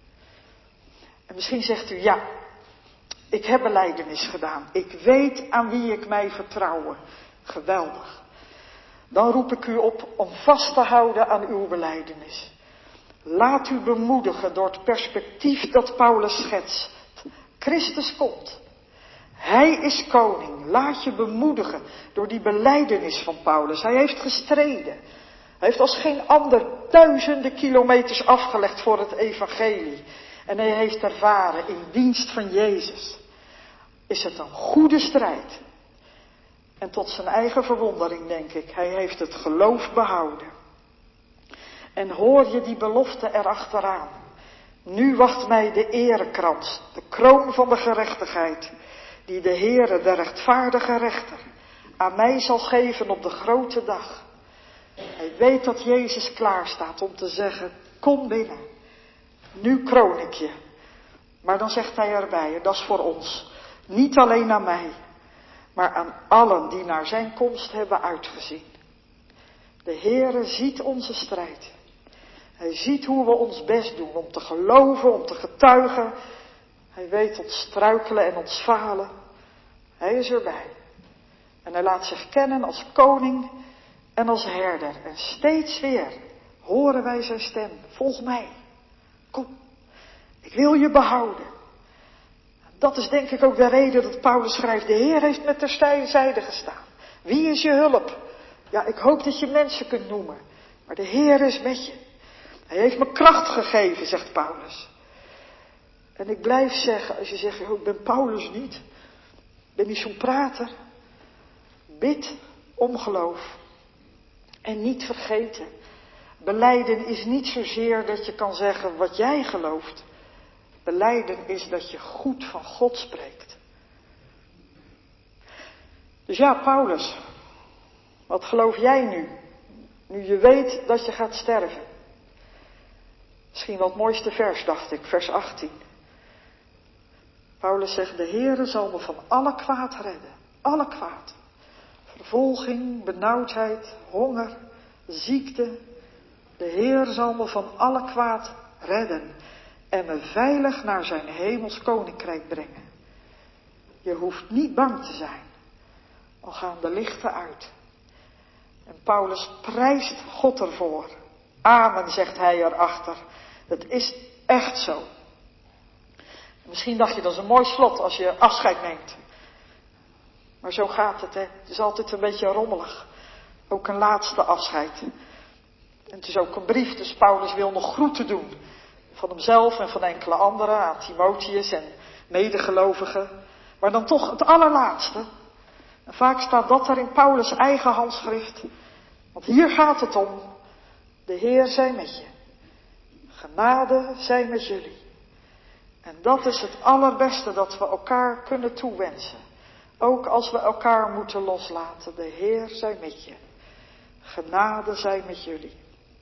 En misschien zegt u, ja, ik heb belijdenis gedaan. Ik weet aan wie ik mij vertrouwen. Geweldig. Dan roep ik u op om vast te houden aan uw belijdenis. Laat u bemoedigen door het perspectief dat Paulus schetst. Christus komt. Hij is koning. Laat je bemoedigen door die belijdenis van Paulus. Hij heeft gestreden. Hij heeft als geen ander duizenden kilometers afgelegd voor het evangelie. En hij heeft ervaren in dienst van Jezus. Is het een goede strijd. En tot zijn eigen verwondering denk ik, hij heeft het geloof behouden. En hoor je die belofte erachteraan. Nu wacht mij de erekrans, de kroon van de gerechtigheid, die de Heere, de rechtvaardige rechter, aan mij zal geven op de grote dag. Hij weet dat Jezus klaar staat om te zeggen, kom binnen, nu kroon ik je. Maar dan zegt hij erbij, en dat is voor ons, niet alleen aan mij, maar aan allen die naar zijn komst hebben uitgezien. De Heere ziet onze strijd. Hij ziet hoe we ons best doen om te geloven, om te getuigen. Hij weet ons struikelen en ons falen. Hij is erbij. En hij laat zich kennen als koning en als herder. En steeds weer horen wij zijn stem. Volg mij. Kom. Ik wil je behouden. Dat is denk ik ook de reden dat Paulus schrijft. De Heer heeft met ter zijde gestaan. Wie is je hulp? Ja, ik hoop dat je mensen kunt noemen. Maar de Heer is met je. Hij heeft me kracht gegeven, zegt Paulus. En ik blijf zeggen, als je zegt, ik ben Paulus niet. Ik ben niet zo'n prater. Bid om geloof. En niet vergeten. Belijden is niet zozeer dat je kan zeggen wat jij gelooft. Belijden is dat je goed van God spreekt. Dus ja, Paulus, wat geloof jij nu? Nu je weet dat je gaat sterven. Misschien wel het mooiste vers, dacht ik, vers achttien. Paulus zegt, de Heere zal me van alle kwaad redden. Alle kwaad. Vervolging, benauwdheid, honger, ziekte. De Heer zal me van alle kwaad redden. En me veilig naar zijn hemels koninkrijk brengen. Je hoeft niet bang te zijn. Al gaan de lichten uit. En Paulus prijst God ervoor. Amen, zegt hij erachter. Het is echt zo. Misschien dacht je, dat is een mooi slot als je afscheid neemt. Maar zo gaat het, hè. Het is altijd een beetje rommelig. Ook een laatste afscheid. En het is ook een brief, dus Paulus wil nog groeten doen. Van hemzelf en van enkele anderen, aan Timotheus en medegelovigen. Maar dan toch het allerlaatste. En vaak staat dat er in Paulus' eigen handschrift. Want hier gaat het om. De Heer zij met je. Genade zij met jullie. En dat is het allerbeste dat we elkaar kunnen toewensen. Ook als we elkaar moeten loslaten. De Heer zij met je. Genade zij met jullie.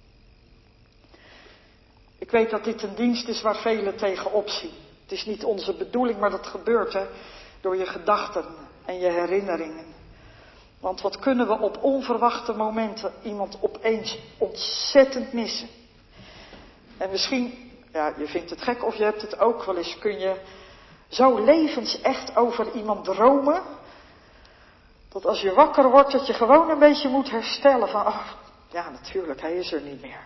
Ik weet dat dit een dienst is waar velen tegen opzien. Het is niet onze bedoeling, maar dat gebeurt hè, door je gedachten en je herinneringen. Want wat kunnen we op onverwachte momenten iemand opeens ontzettend missen. En misschien, ja, je vindt het gek of je hebt het ook wel eens, kun je zo levensecht over iemand dromen. Dat als je wakker wordt, dat je gewoon een beetje moet herstellen van, oh, ja natuurlijk, hij is er niet meer.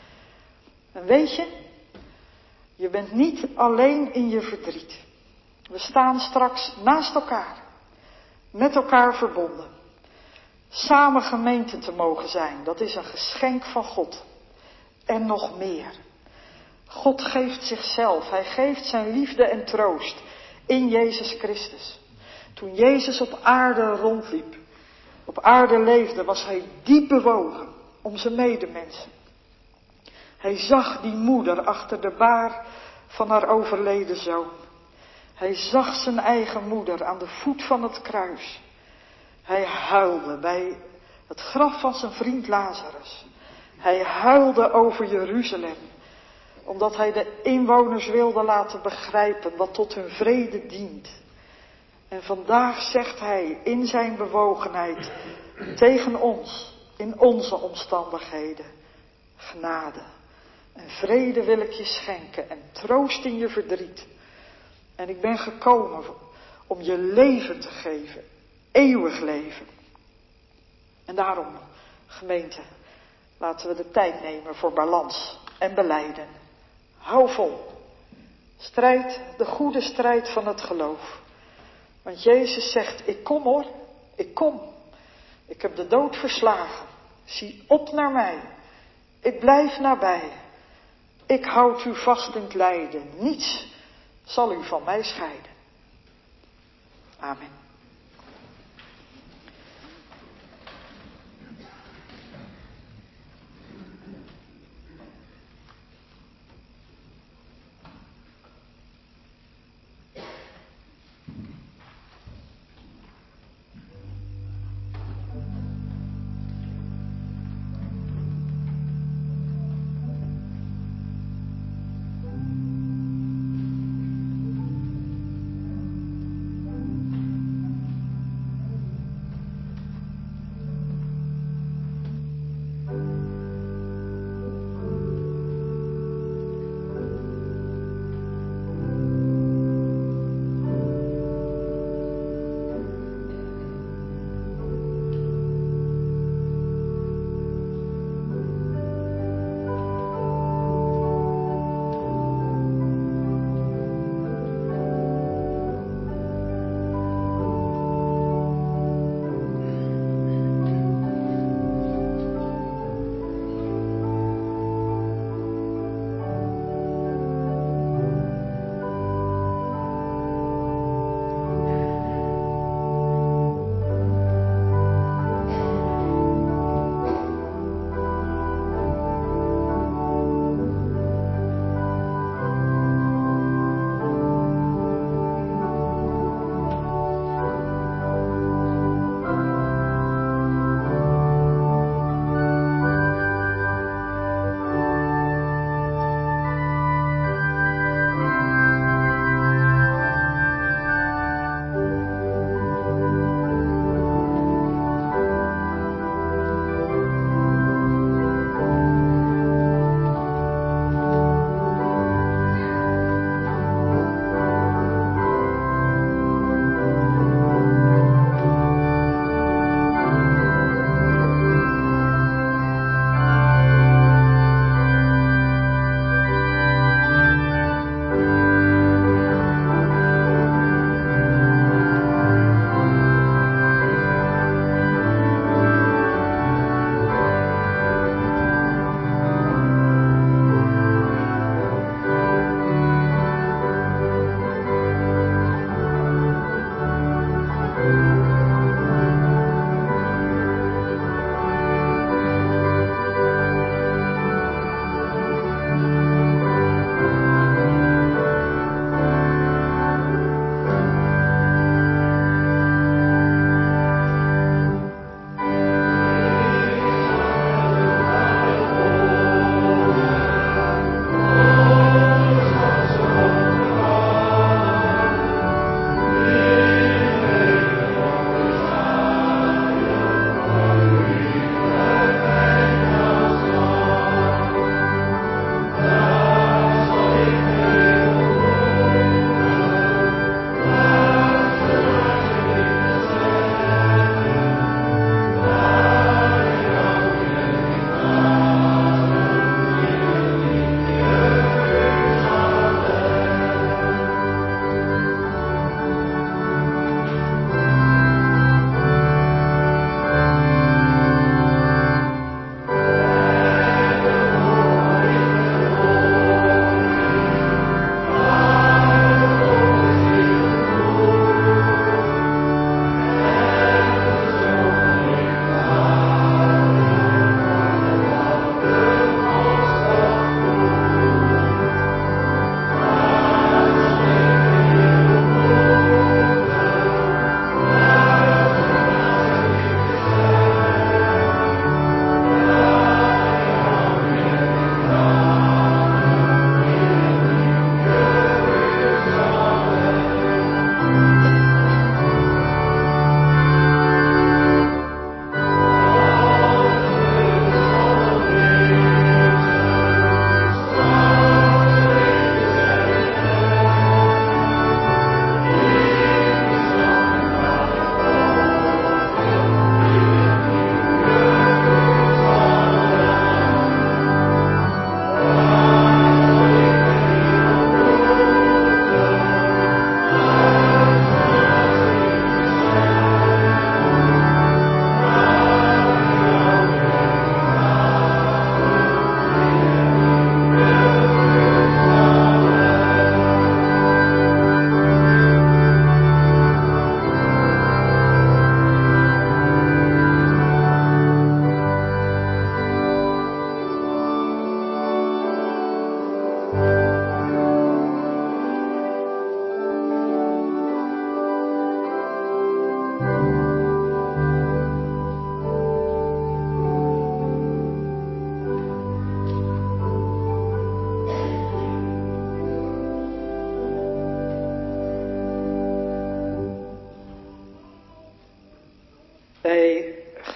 En weet je, je bent niet alleen in je verdriet. We staan straks naast elkaar, met elkaar verbonden. Samen gemeente te mogen zijn, dat is een geschenk van God. En nog meer. God geeft zichzelf, hij geeft zijn liefde en troost in Jezus Christus. Toen Jezus op aarde rondliep, op aarde leefde, was hij diep bewogen om zijn medemensen. Hij zag die moeder achter de baar van haar overleden zoon. Hij zag zijn eigen moeder aan de voet van het kruis. Hij huilde bij het graf van zijn vriend Lazarus. Hij huilde over Jeruzalem, omdat hij de inwoners wilde laten begrijpen wat tot hun vrede dient. En vandaag zegt hij in zijn bewogenheid tegen ons, in onze omstandigheden, genade en vrede wil ik je schenken en troost in je verdriet. En ik ben gekomen om je leven te geven, eeuwig leven. En daarom, gemeente, laten we de tijd nemen voor balans en belijden. Hou vol. Strijd de goede strijd van het geloof. Want Jezus zegt, ik kom hoor, ik kom. Ik heb de dood verslagen. Zie op naar mij. Ik blijf nabij. Ik houd u vast in het lijden. Niets zal u van mij scheiden. Amen.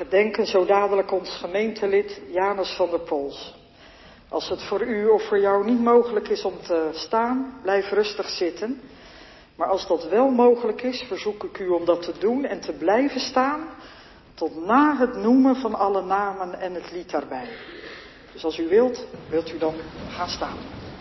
gedenken zo dadelijk ons gemeentelid Janus van der Pols. Als het voor u of voor jou niet mogelijk is om te staan, blijf rustig zitten. Maar als dat wel mogelijk is, verzoek ik u om dat te doen en te blijven staan tot na het noemen van alle namen en het lied daarbij. Dus als u wilt, wilt u dan gaan staan.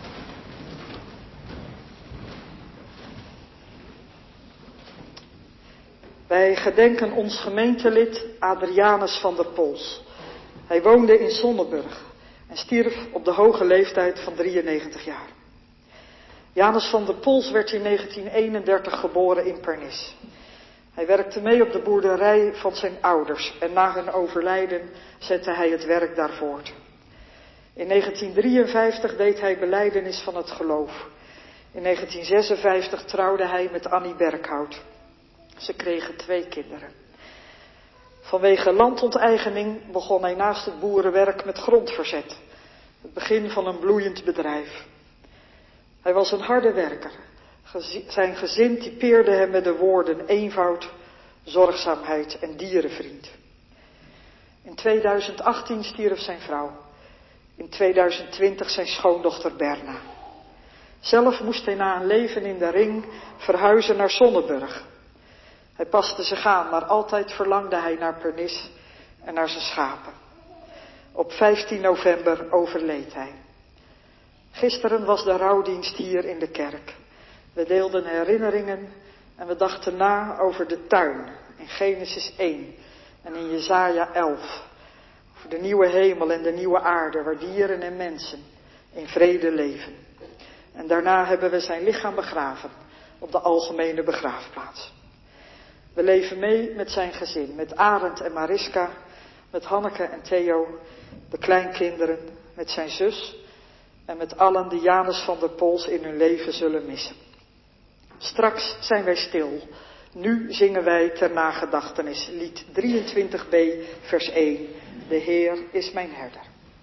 Wij gedenken ons gemeentelid Adrianus van der Pols. Hij woonde in Sonneburg en stierf op de hoge leeftijd van drieënnegentig jaar. Janus van der Pols werd in negentien eenendertig geboren in Pernis. Hij werkte mee op de boerderij van zijn ouders en na hun overlijden zette hij het werk daar voort. In negentien drieënvijftig deed hij belijdenis van het geloof. In negentien zesenvijftig trouwde hij met Annie Berkhout. Ze kregen twee kinderen. Vanwege landonteigening begon hij naast het boerenwerk met grondverzet. Het begin van een bloeiend bedrijf. Hij was een harde werker. Zijn gezin typeerde hem met de woorden eenvoud, zorgzaamheid en dierenvriend. In tweeduizend achttien stierf zijn vrouw. In tweeduizend twintig zijn schoondochter Berna. Zelf moest hij na een leven in de ring verhuizen naar Sonneburg. Hij paste zich aan, maar altijd verlangde hij naar Pernis en naar zijn schapen. Op vijftien november overleed hij. Gisteren was de rouwdienst hier in de kerk. We deelden herinneringen en we dachten na over de tuin in Genesis één en in Jesaja elf. Over de nieuwe hemel en de nieuwe aarde waar dieren en mensen in vrede leven. En daarna hebben we zijn lichaam begraven op de algemene begraafplaats. We leven mee met zijn gezin, met Arend en Mariska, met Hanneke en Theo, de kleinkinderen, met zijn zus en met allen die Janus van der Pols in hun leven zullen missen. Straks zijn wij stil. Nu zingen wij ter nagedachtenis lied drieëntwintig b, vers één. De Heer is mijn herder.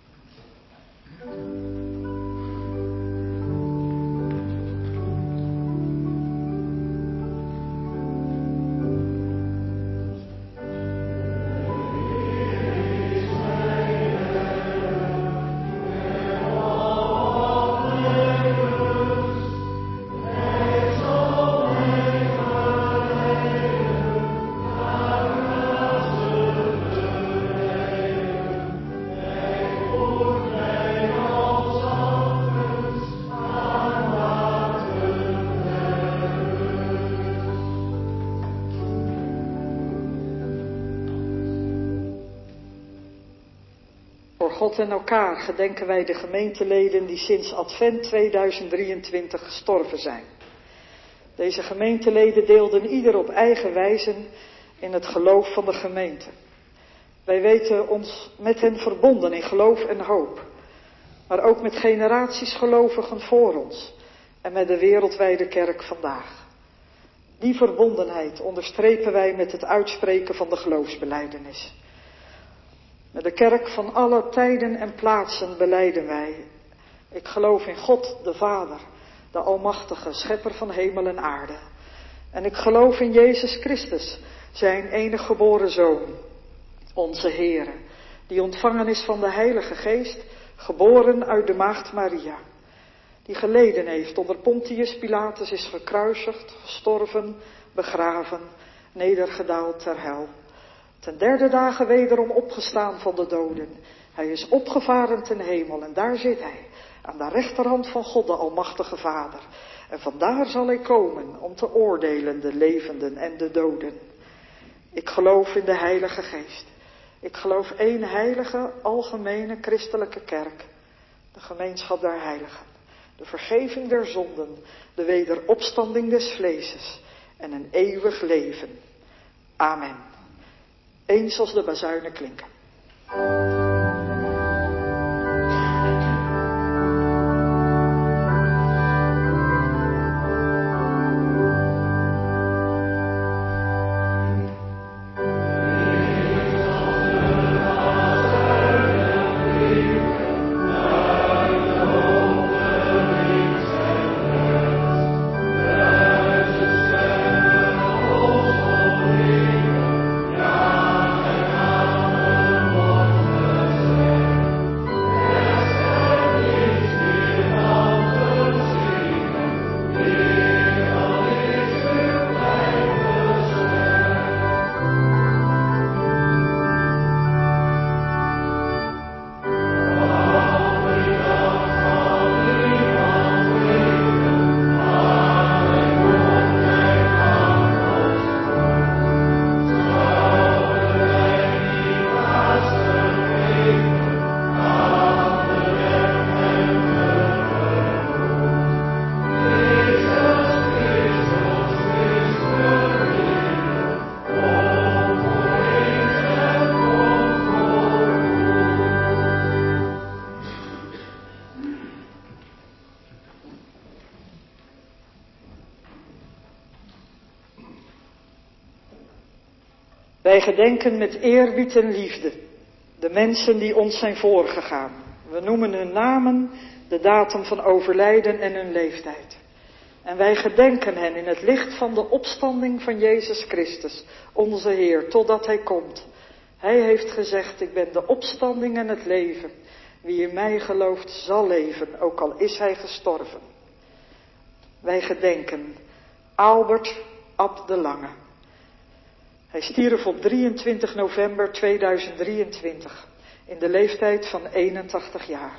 God en elkaar gedenken wij de gemeenteleden die sinds Advent tweeduizend drieëntwintig gestorven zijn. Deze gemeenteleden deelden ieder op eigen wijze in het geloof van de gemeente. Wij weten ons met hen verbonden in geloof en hoop, maar ook met generaties gelovigen voor ons en met de wereldwijde kerk vandaag. Die verbondenheid onderstrepen wij met het uitspreken van de geloofsbelijdenis. Met de kerk van alle tijden en plaatsen belijden wij. Ik geloof in God, de Vader, de Almachtige, Schepper van hemel en aarde. En ik geloof in Jezus Christus, zijn enige geboren Zoon, onze Heere, die ontvangen is van de Heilige Geest, geboren uit de Maagd Maria. Die geleden heeft onder Pontius Pilatus, is gekruisigd, gestorven, begraven, nedergedaald ter hel. Ten derde dagen wederom opgestaan van de doden. Hij is opgevaren ten hemel en daar zit hij, aan de rechterhand van God de Almachtige Vader. En vandaar zal hij komen om te oordelen de levenden en de doden. Ik geloof in de Heilige Geest. Ik geloof één heilige, algemene christelijke kerk. De gemeenschap der heiligen. De vergeving der zonden. De wederopstanding des vleeses. En een eeuwig leven. Amen. Eens als de bazuinen klinken. Amen. Wij gedenken met eerbied en liefde de mensen die ons zijn voorgegaan. We noemen hun namen, de datum van overlijden en hun leeftijd. En wij gedenken hen in het licht van de opstanding van Jezus Christus, onze Heer, totdat Hij komt. Hij heeft gezegd, ik ben de opstanding en het leven. Wie in mij gelooft zal leven, ook al is hij gestorven. Wij gedenken Albert Ab de Lange. Hij stierf op drieëntwintig november tweeduizend drieëntwintig in de leeftijd van eenentachtig jaar.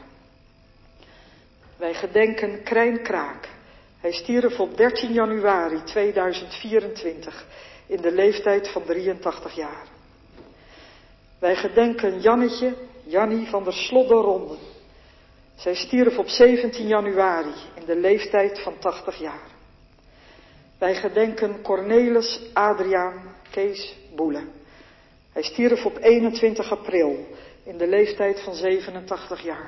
Wij gedenken Krijn Kraak. Hij stierf op dertien januari tweeduizend vierentwintig in de leeftijd van drieëntachtig jaar. Wij gedenken Jannetje, Jannie van der Slot de Ronde. Zij stierf op zeventien januari in de leeftijd van tachtig jaar. Wij gedenken Cornelis Adriaan Kees Boele. Hij stierf op eenentwintig april in de leeftijd van zevenentachtig jaar.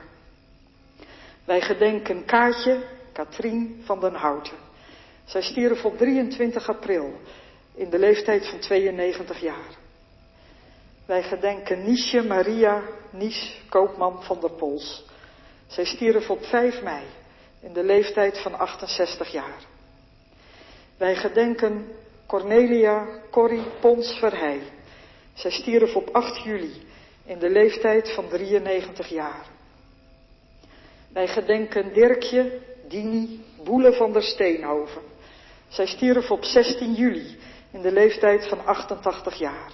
Wij gedenken Kaatje Katrien van den Houten. Zij stierf op drieëntwintig april in de leeftijd van tweeënnegentig jaar. Wij gedenken Niesje Maria Nies Koopman van der Pols. Zij stierf op vijf mei in de leeftijd van achtenzestig jaar. Wij gedenken Cornelia Corrie Pons Verheij. Zij stierf op acht juli in de leeftijd van drieënnegentig jaar. Wij gedenken Dirkje Dini Boele van der Steenhoven. Zij stierf op zestien juli in de leeftijd van achtentachtig jaar.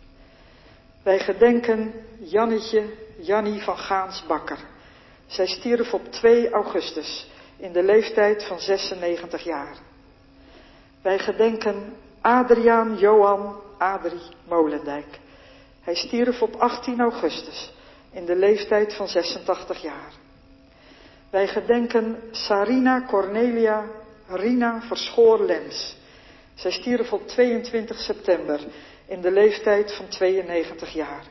Wij gedenken Jannetje Jannie van Gaans-Bakker. Zij stierf op twee augustus in de leeftijd van zesennegentig jaar. Wij gedenken Adriaan Johan Adrie Molendijk. Hij stierf op achttien augustus in de leeftijd van zesentachtig jaar. Wij gedenken Sarina Cornelia Rina Verschoor-Lens. Zij stierf op tweeëntwintig september in de leeftijd van tweeënnegentig jaar.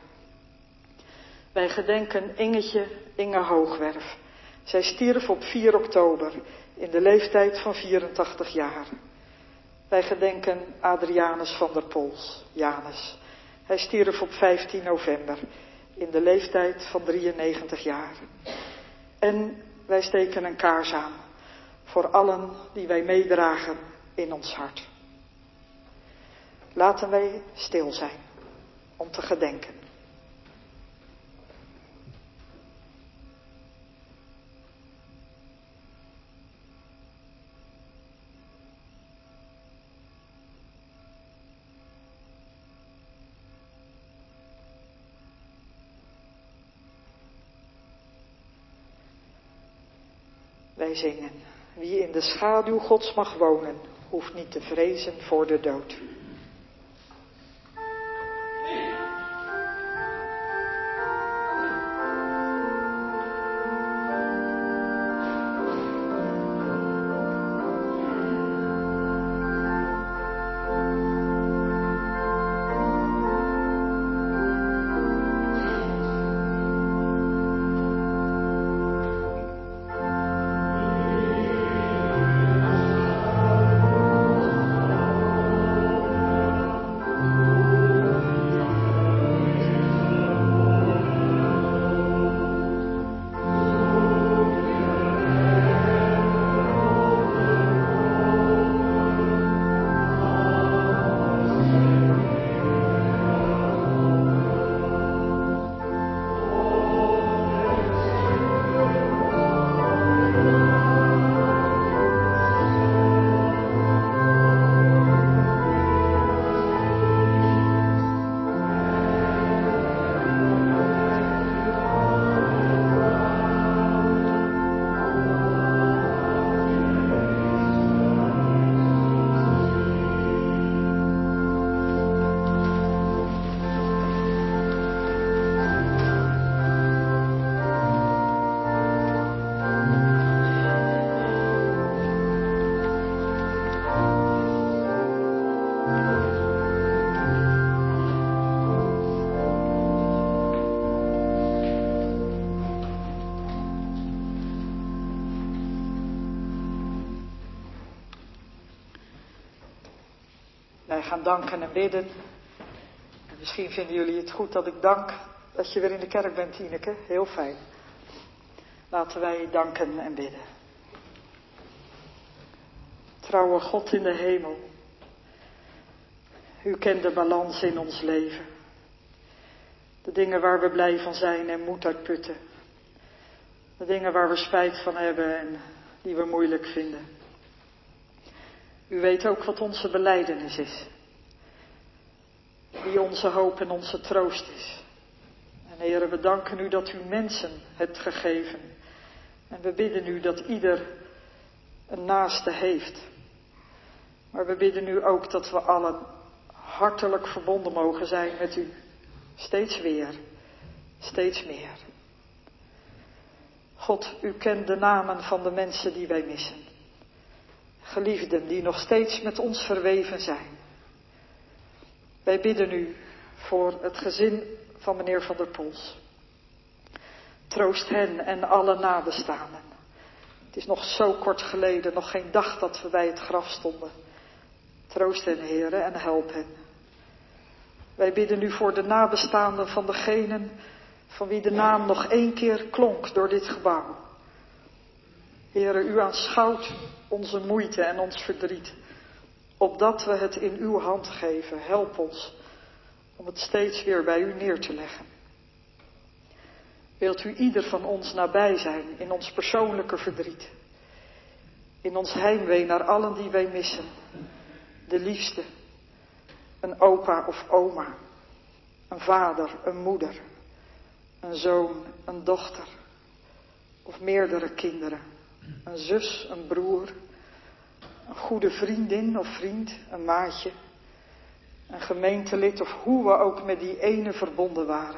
Wij gedenken Ingetje Inge Hoogwerf. Zij stierf op vier oktober in de leeftijd van vierentachtig jaar. Wij gedenken Adrianus van der Pols, Janus. Hij stierf op vijftien november in de leeftijd van drieënnegentig jaar. En wij steken een kaars aan voor allen die wij meedragen in ons hart. Laten wij stil zijn om te gedenken. Wij zingen, wie in de schaduw Gods mag wonen, hoeft niet te vrezen voor de dood. Wij gaan danken en bidden. En we Misschien vinden jullie het goed dat ik dank dat je weer in de kerk bent, Tineke. Heel fijn. Laten wij danken en bidden. Trouwe God in de hemel. U kent de balans in ons leven. De dingen waar we blij van zijn en moed uit putten. De dingen waar we spijt van hebben en die we moeilijk vinden. U weet ook wat onze belijdenis is. Wie onze hoop en onze troost is. En Heere, we danken u dat u mensen hebt gegeven. En we bidden u dat ieder een naaste heeft. Maar we bidden u ook dat we allen hartelijk verbonden mogen zijn met u. Steeds weer, steeds meer. God, u kent de namen van de mensen die wij missen. Geliefden die nog steeds met ons verweven zijn. Wij bidden u voor het gezin van meneer Van der Pols. Troost hen en alle nabestaanden. Het is nog zo kort geleden, nog geen dag dat we bij het graf stonden. Troost hen, Heere, en help hen. Wij bidden u voor de nabestaanden van degenen van wie de naam nog één keer klonk door dit gebouw. Heere, u aanschouwt onze moeite en ons verdriet, opdat we het in uw hand geven. Help ons om het steeds weer bij u neer te leggen. Wilt u ieder van ons nabij zijn in ons persoonlijke verdriet, in ons heimwee naar allen die wij missen, de liefste, een opa of oma, een vader, een moeder, een zoon, een dochter of meerdere kinderen, een zus, een broer, een goede vriendin of vriend, een maatje, een gemeentelid of hoe we ook met die ene verbonden waren.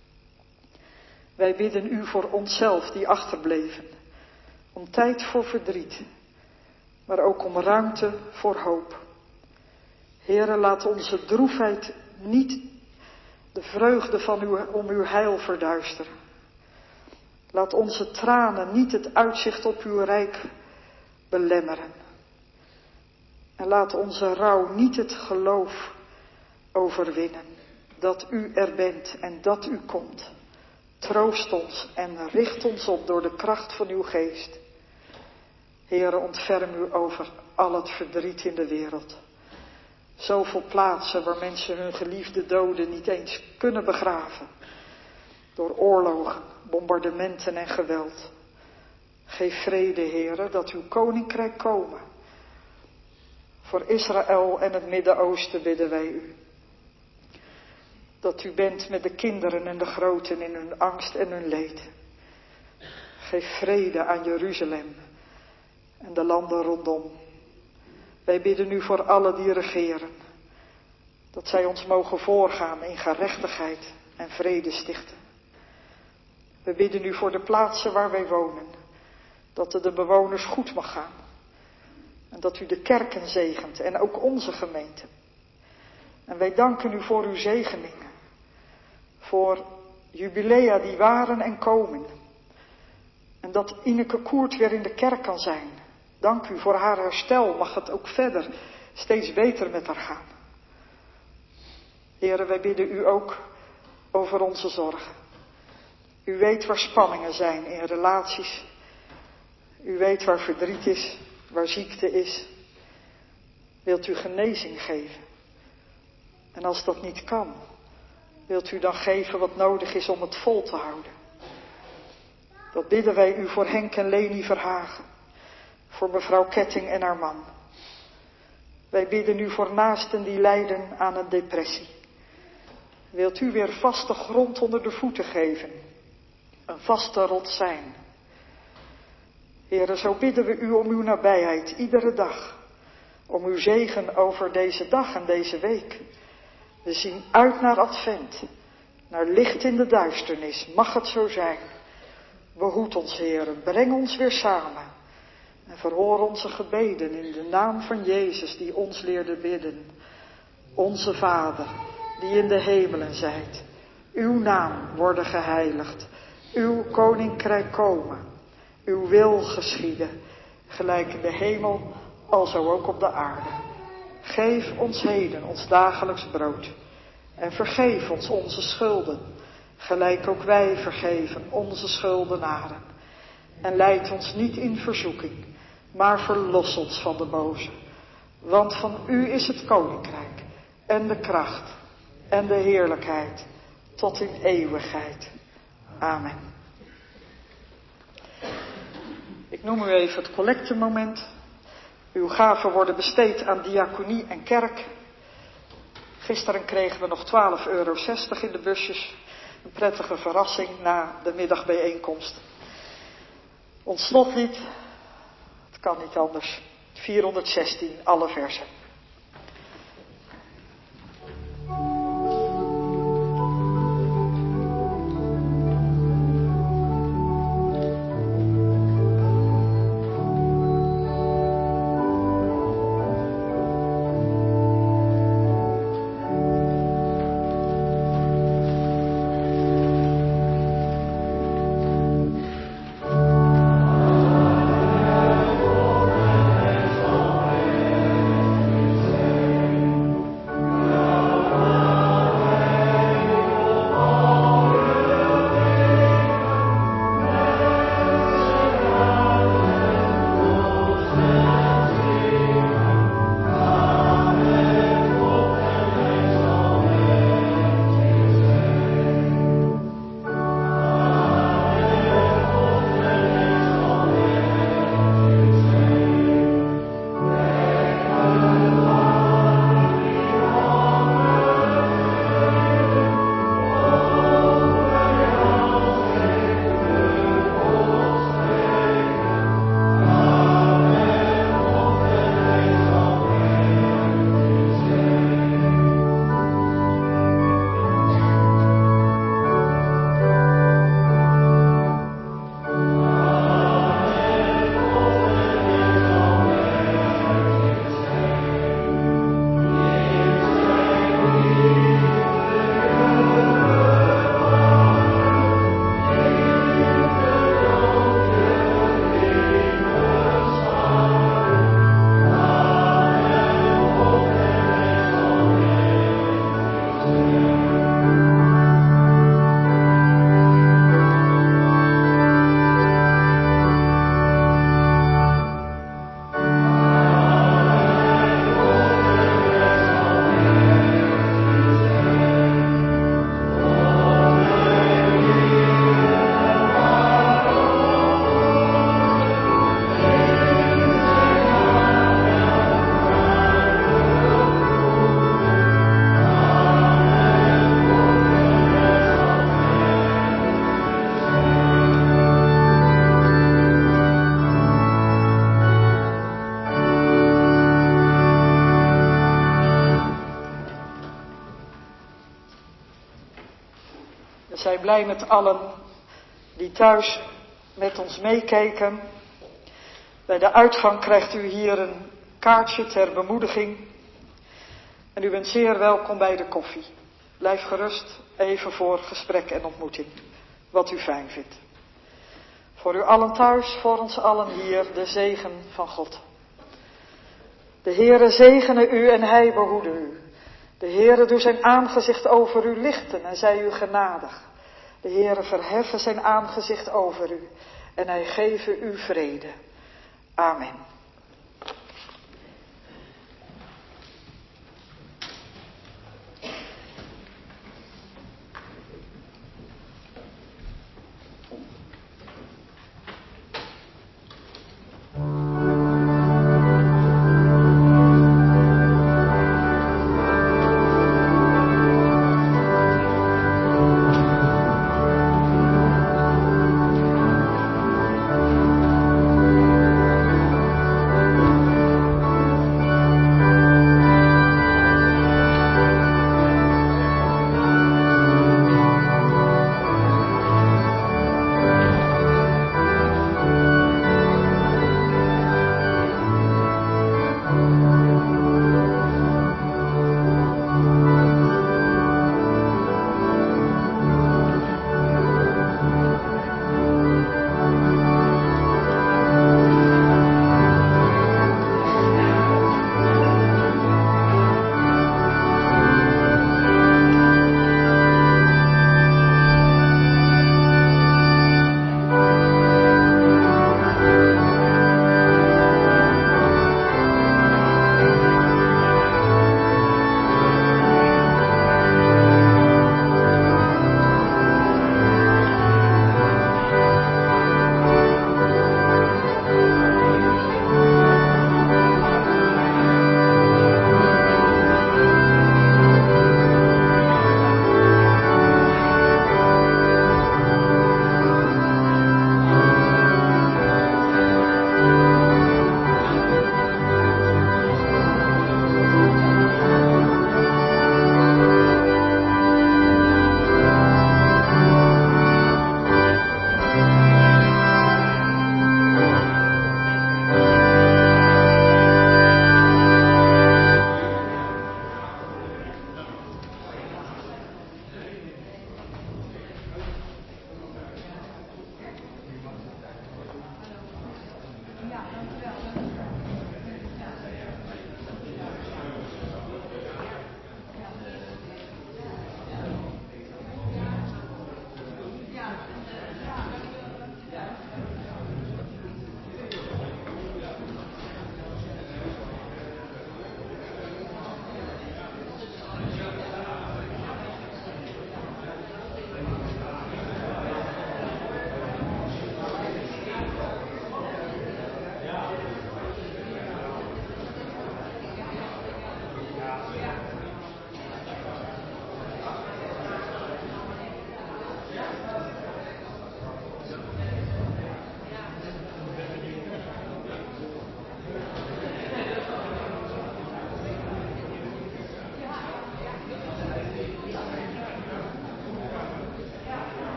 Wij bidden u voor onszelf die achterbleven, om tijd voor verdriet, maar ook om ruimte voor hoop. Heere, laat onze droefheid niet de vreugde van uw, om uw heil verduisteren. Laat onze tranen niet het uitzicht op uw rijk belemmeren. En laat onze rouw niet het geloof overwinnen dat u er bent en dat u komt. Troost ons en richt ons op door de kracht van uw geest. Heere, ontferm u over al het verdriet in de wereld. Zoveel plaatsen waar mensen hun geliefde doden niet eens kunnen begraven. Door oorlogen, bombardementen en geweld. Geef vrede, Heere, dat uw koninkrijk komen. Voor Israël en het Midden-Oosten bidden wij u. Dat u bent met de kinderen en de groten in hun angst en hun leed. Geef vrede aan Jeruzalem en de landen rondom. Wij bidden u voor alle die regeren. Dat zij ons mogen voorgaan in gerechtigheid en vrede stichten. We bidden u voor de plaatsen waar wij wonen. Dat het de bewoners goed mag gaan. En dat u de kerken zegent en ook onze gemeente. En wij danken u voor uw zegeningen. Voor jubilea die waren en komen. En dat Ineke Koert weer in de kerk kan zijn. Dank u voor haar herstel. Mag het ook verder steeds beter met haar gaan. Heren, wij bidden u ook over onze zorgen. U weet waar spanningen zijn in relaties. U weet waar verdriet is, waar ziekte is. Wilt u genezing geven? En als dat niet kan, wilt u dan geven wat nodig is om het vol te houden? Dat bidden wij u voor Henk en Leni Verhagen. Voor mevrouw Ketting en haar man. Wij bidden u voor naasten die lijden aan een depressie. Wilt u weer vaste grond onder de voeten geven? Een vaste rots zijn. Heren, zo bidden we u om uw nabijheid iedere dag. Om uw zegen over deze dag en deze week. We zien uit naar Advent. Naar licht in de duisternis. Mag het zo zijn. Behoed ons, Heren. Breng ons weer samen. En verhoor onze gebeden in de naam van Jezus die ons leerde bidden. Onze Vader, die in de hemelen zijt. Uw naam worden geheiligd. Uw koninkrijk komen. Uw wil geschieden. Gelijk in de hemel, alzo ook op de aarde. Geef ons heden ons dagelijks brood. En vergeef ons onze schulden, gelijk ook wij vergeven onze schuldenaren. En leid ons niet in verzoeking, maar verlos ons van de boze. Want van u is het koninkrijk en de kracht en de heerlijkheid tot in eeuwigheid. Amen. Ik noem u even het collectemoment. Uw gaven worden besteed aan diaconie en kerk. Gisteren kregen we nog twaalf euro zestig in de busjes. Een prettige verrassing na de middagbijeenkomst. Ons slotlied, het kan niet anders, vierhonderdzestien, alle versen. We zijn blij met allen die thuis met ons meekeken. Bij de uitgang krijgt u hier een kaartje ter bemoediging. En u bent zeer welkom bij de koffie. Blijf gerust even voor gesprek en ontmoeting, wat u fijn vindt. Voor u allen thuis, voor ons allen hier, de zegen van God. De Heere zegene u en hij behoede u. De Heere doe zijn aangezicht over u lichten en zij u genadig. De Heere verheffen zijn aangezicht over u en hij geve u vrede. Amen.